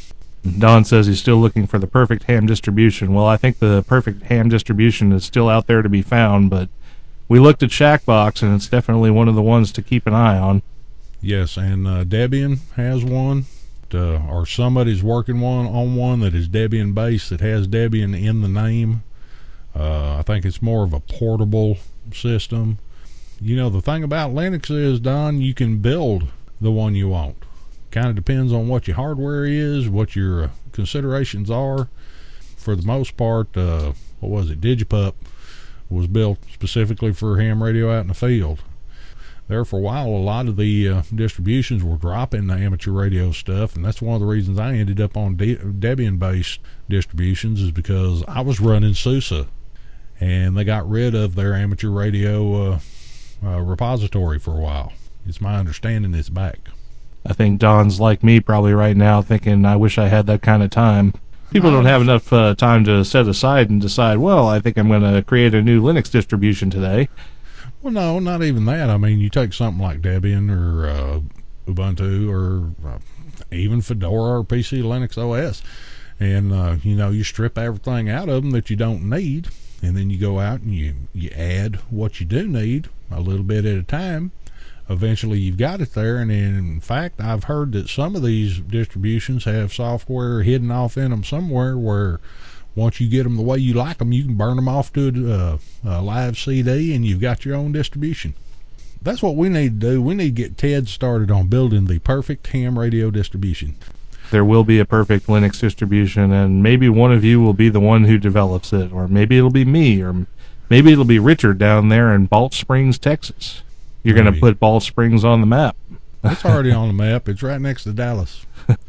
Don says he's still looking for the perfect ham distribution. Well, I think the perfect ham distribution is still out there to be found, but we looked at Shackbox, and it's definitely one of the ones to keep an eye on. Yes, and uh, Debian has one that uh, or somebody's working one on one that is Debian based, that has Debian in the name. Uh, I think it's more of a portable system. You know, the thing about Linux is, Don, you can build the one you want. Kind of depends on what your hardware is, what your uh, considerations are. For the most part, uh, what was it, Digipup was built specifically for ham radio out in the field. There for a while, a lot of the uh, distributions were dropping the amateur radio stuff, and that's one of the reasons I ended up on De- Debian-based distributions, is because I was running SUSE, and they got rid of their amateur radio uh, uh, repository for a while. It's my understanding it's back. I think Don's like me probably right now, thinking, I wish I had that kind of time. People don't have enough uh, time to set aside and decide, well, I think I'm going to create a new Linux distribution today. Well, no, not even that. I mean, you take something like Debian or uh, Ubuntu or uh, even Fedora or P C Linux O S, and, uh, you know, you strip everything out of them that you don't need, and then you go out and you, you add what you do need a little bit at a time. Eventually you've got it there, and in fact, I've heard that some of these distributions have software hidden off in them somewhere where once you get them the way you like them, you can burn them off to a, uh, a live C D, and you've got your own distribution. That's what we need to do. We need to get Ted started on building the perfect ham radio distribution. There will be a perfect Linux distribution, and maybe one of you will be the one who develops it, or maybe it'll be me, or maybe it'll be Richard down there in Balch Springs, Texas. You're going to put Balch Springs on the map. It's already on the map. It's right next to Dallas.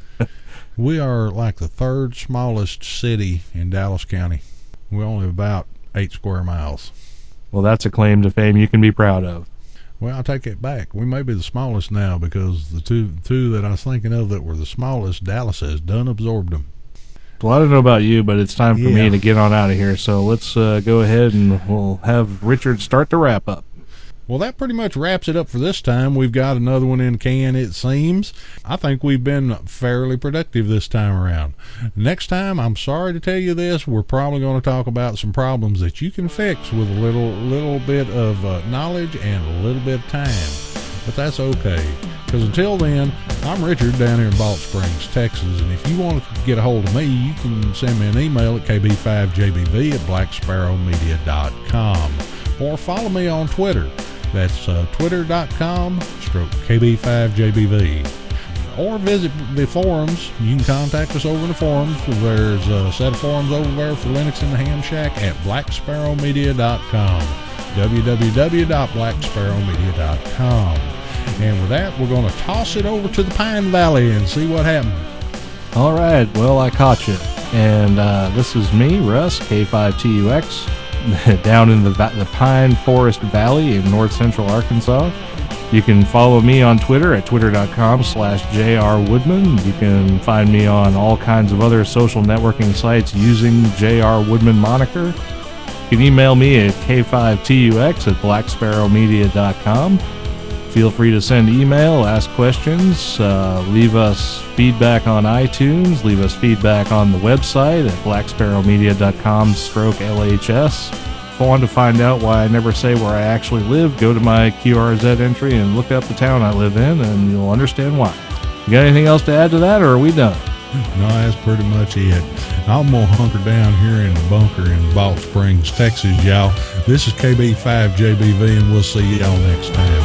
We are like the third smallest city in Dallas County. We're only about eight square miles. Well, that's a claim to fame you can be proud of. Well, I'll take it back. We may be the smallest now, because the two two that I was thinking of that were the smallest, Dallas has done absorbed them. Well, I don't know about you, but it's time for Yeah. me to get on out of here. So let's uh, go ahead and we'll have Richard start the wrap up. Well, that pretty much wraps it up for this time. We've got another one in can, it seems. I think we've been fairly productive this time around. Next time, I'm sorry to tell you this, we're probably going to talk about some problems that you can fix with a little little bit of uh, knowledge and a little bit of time. But that's okay, because until then, I'm Richard down here in Balch Springs, Texas, and if you want to get a hold of me, you can send me an email at k b five j b v at black sparrow media dot com, or follow me on Twitter. That's uh, twitter.com stroke K B five J B V. Or visit the forums. You can contact us over in the forums. There's a set of forums over there for Linux in the Ham Shack at black sparrow media dot com. w w w dot black sparrow media dot com. And with that, we're going to toss it over to the Pine Valley and see what happens. All right, well, I caught you. And uh, this is me, Russ, K five T U X, down in the, the Pine Forest Valley in north central Arkansas. You can follow me on Twitter at twitter.com slash jrwoodman. You can find me on all kinds of other social networking sites using J R Woodman moniker. You can email me at k five T U x at black sparrow media dot com. Feel free to send email, ask questions, uh, leave us feedback on iTunes, leave us feedback on the website at black sparrow media dot com stroke L H S. If you want to find out why I never say where I actually live, go to my Q R Z entry and look up the town I live in, and you'll understand why. You got anything else to add to that, or are we done? No, that's pretty much it. I'm going to hunker down here in the bunker in Balch Springs, Texas, y'all. This is K B five J B V, and we'll see y'all next time.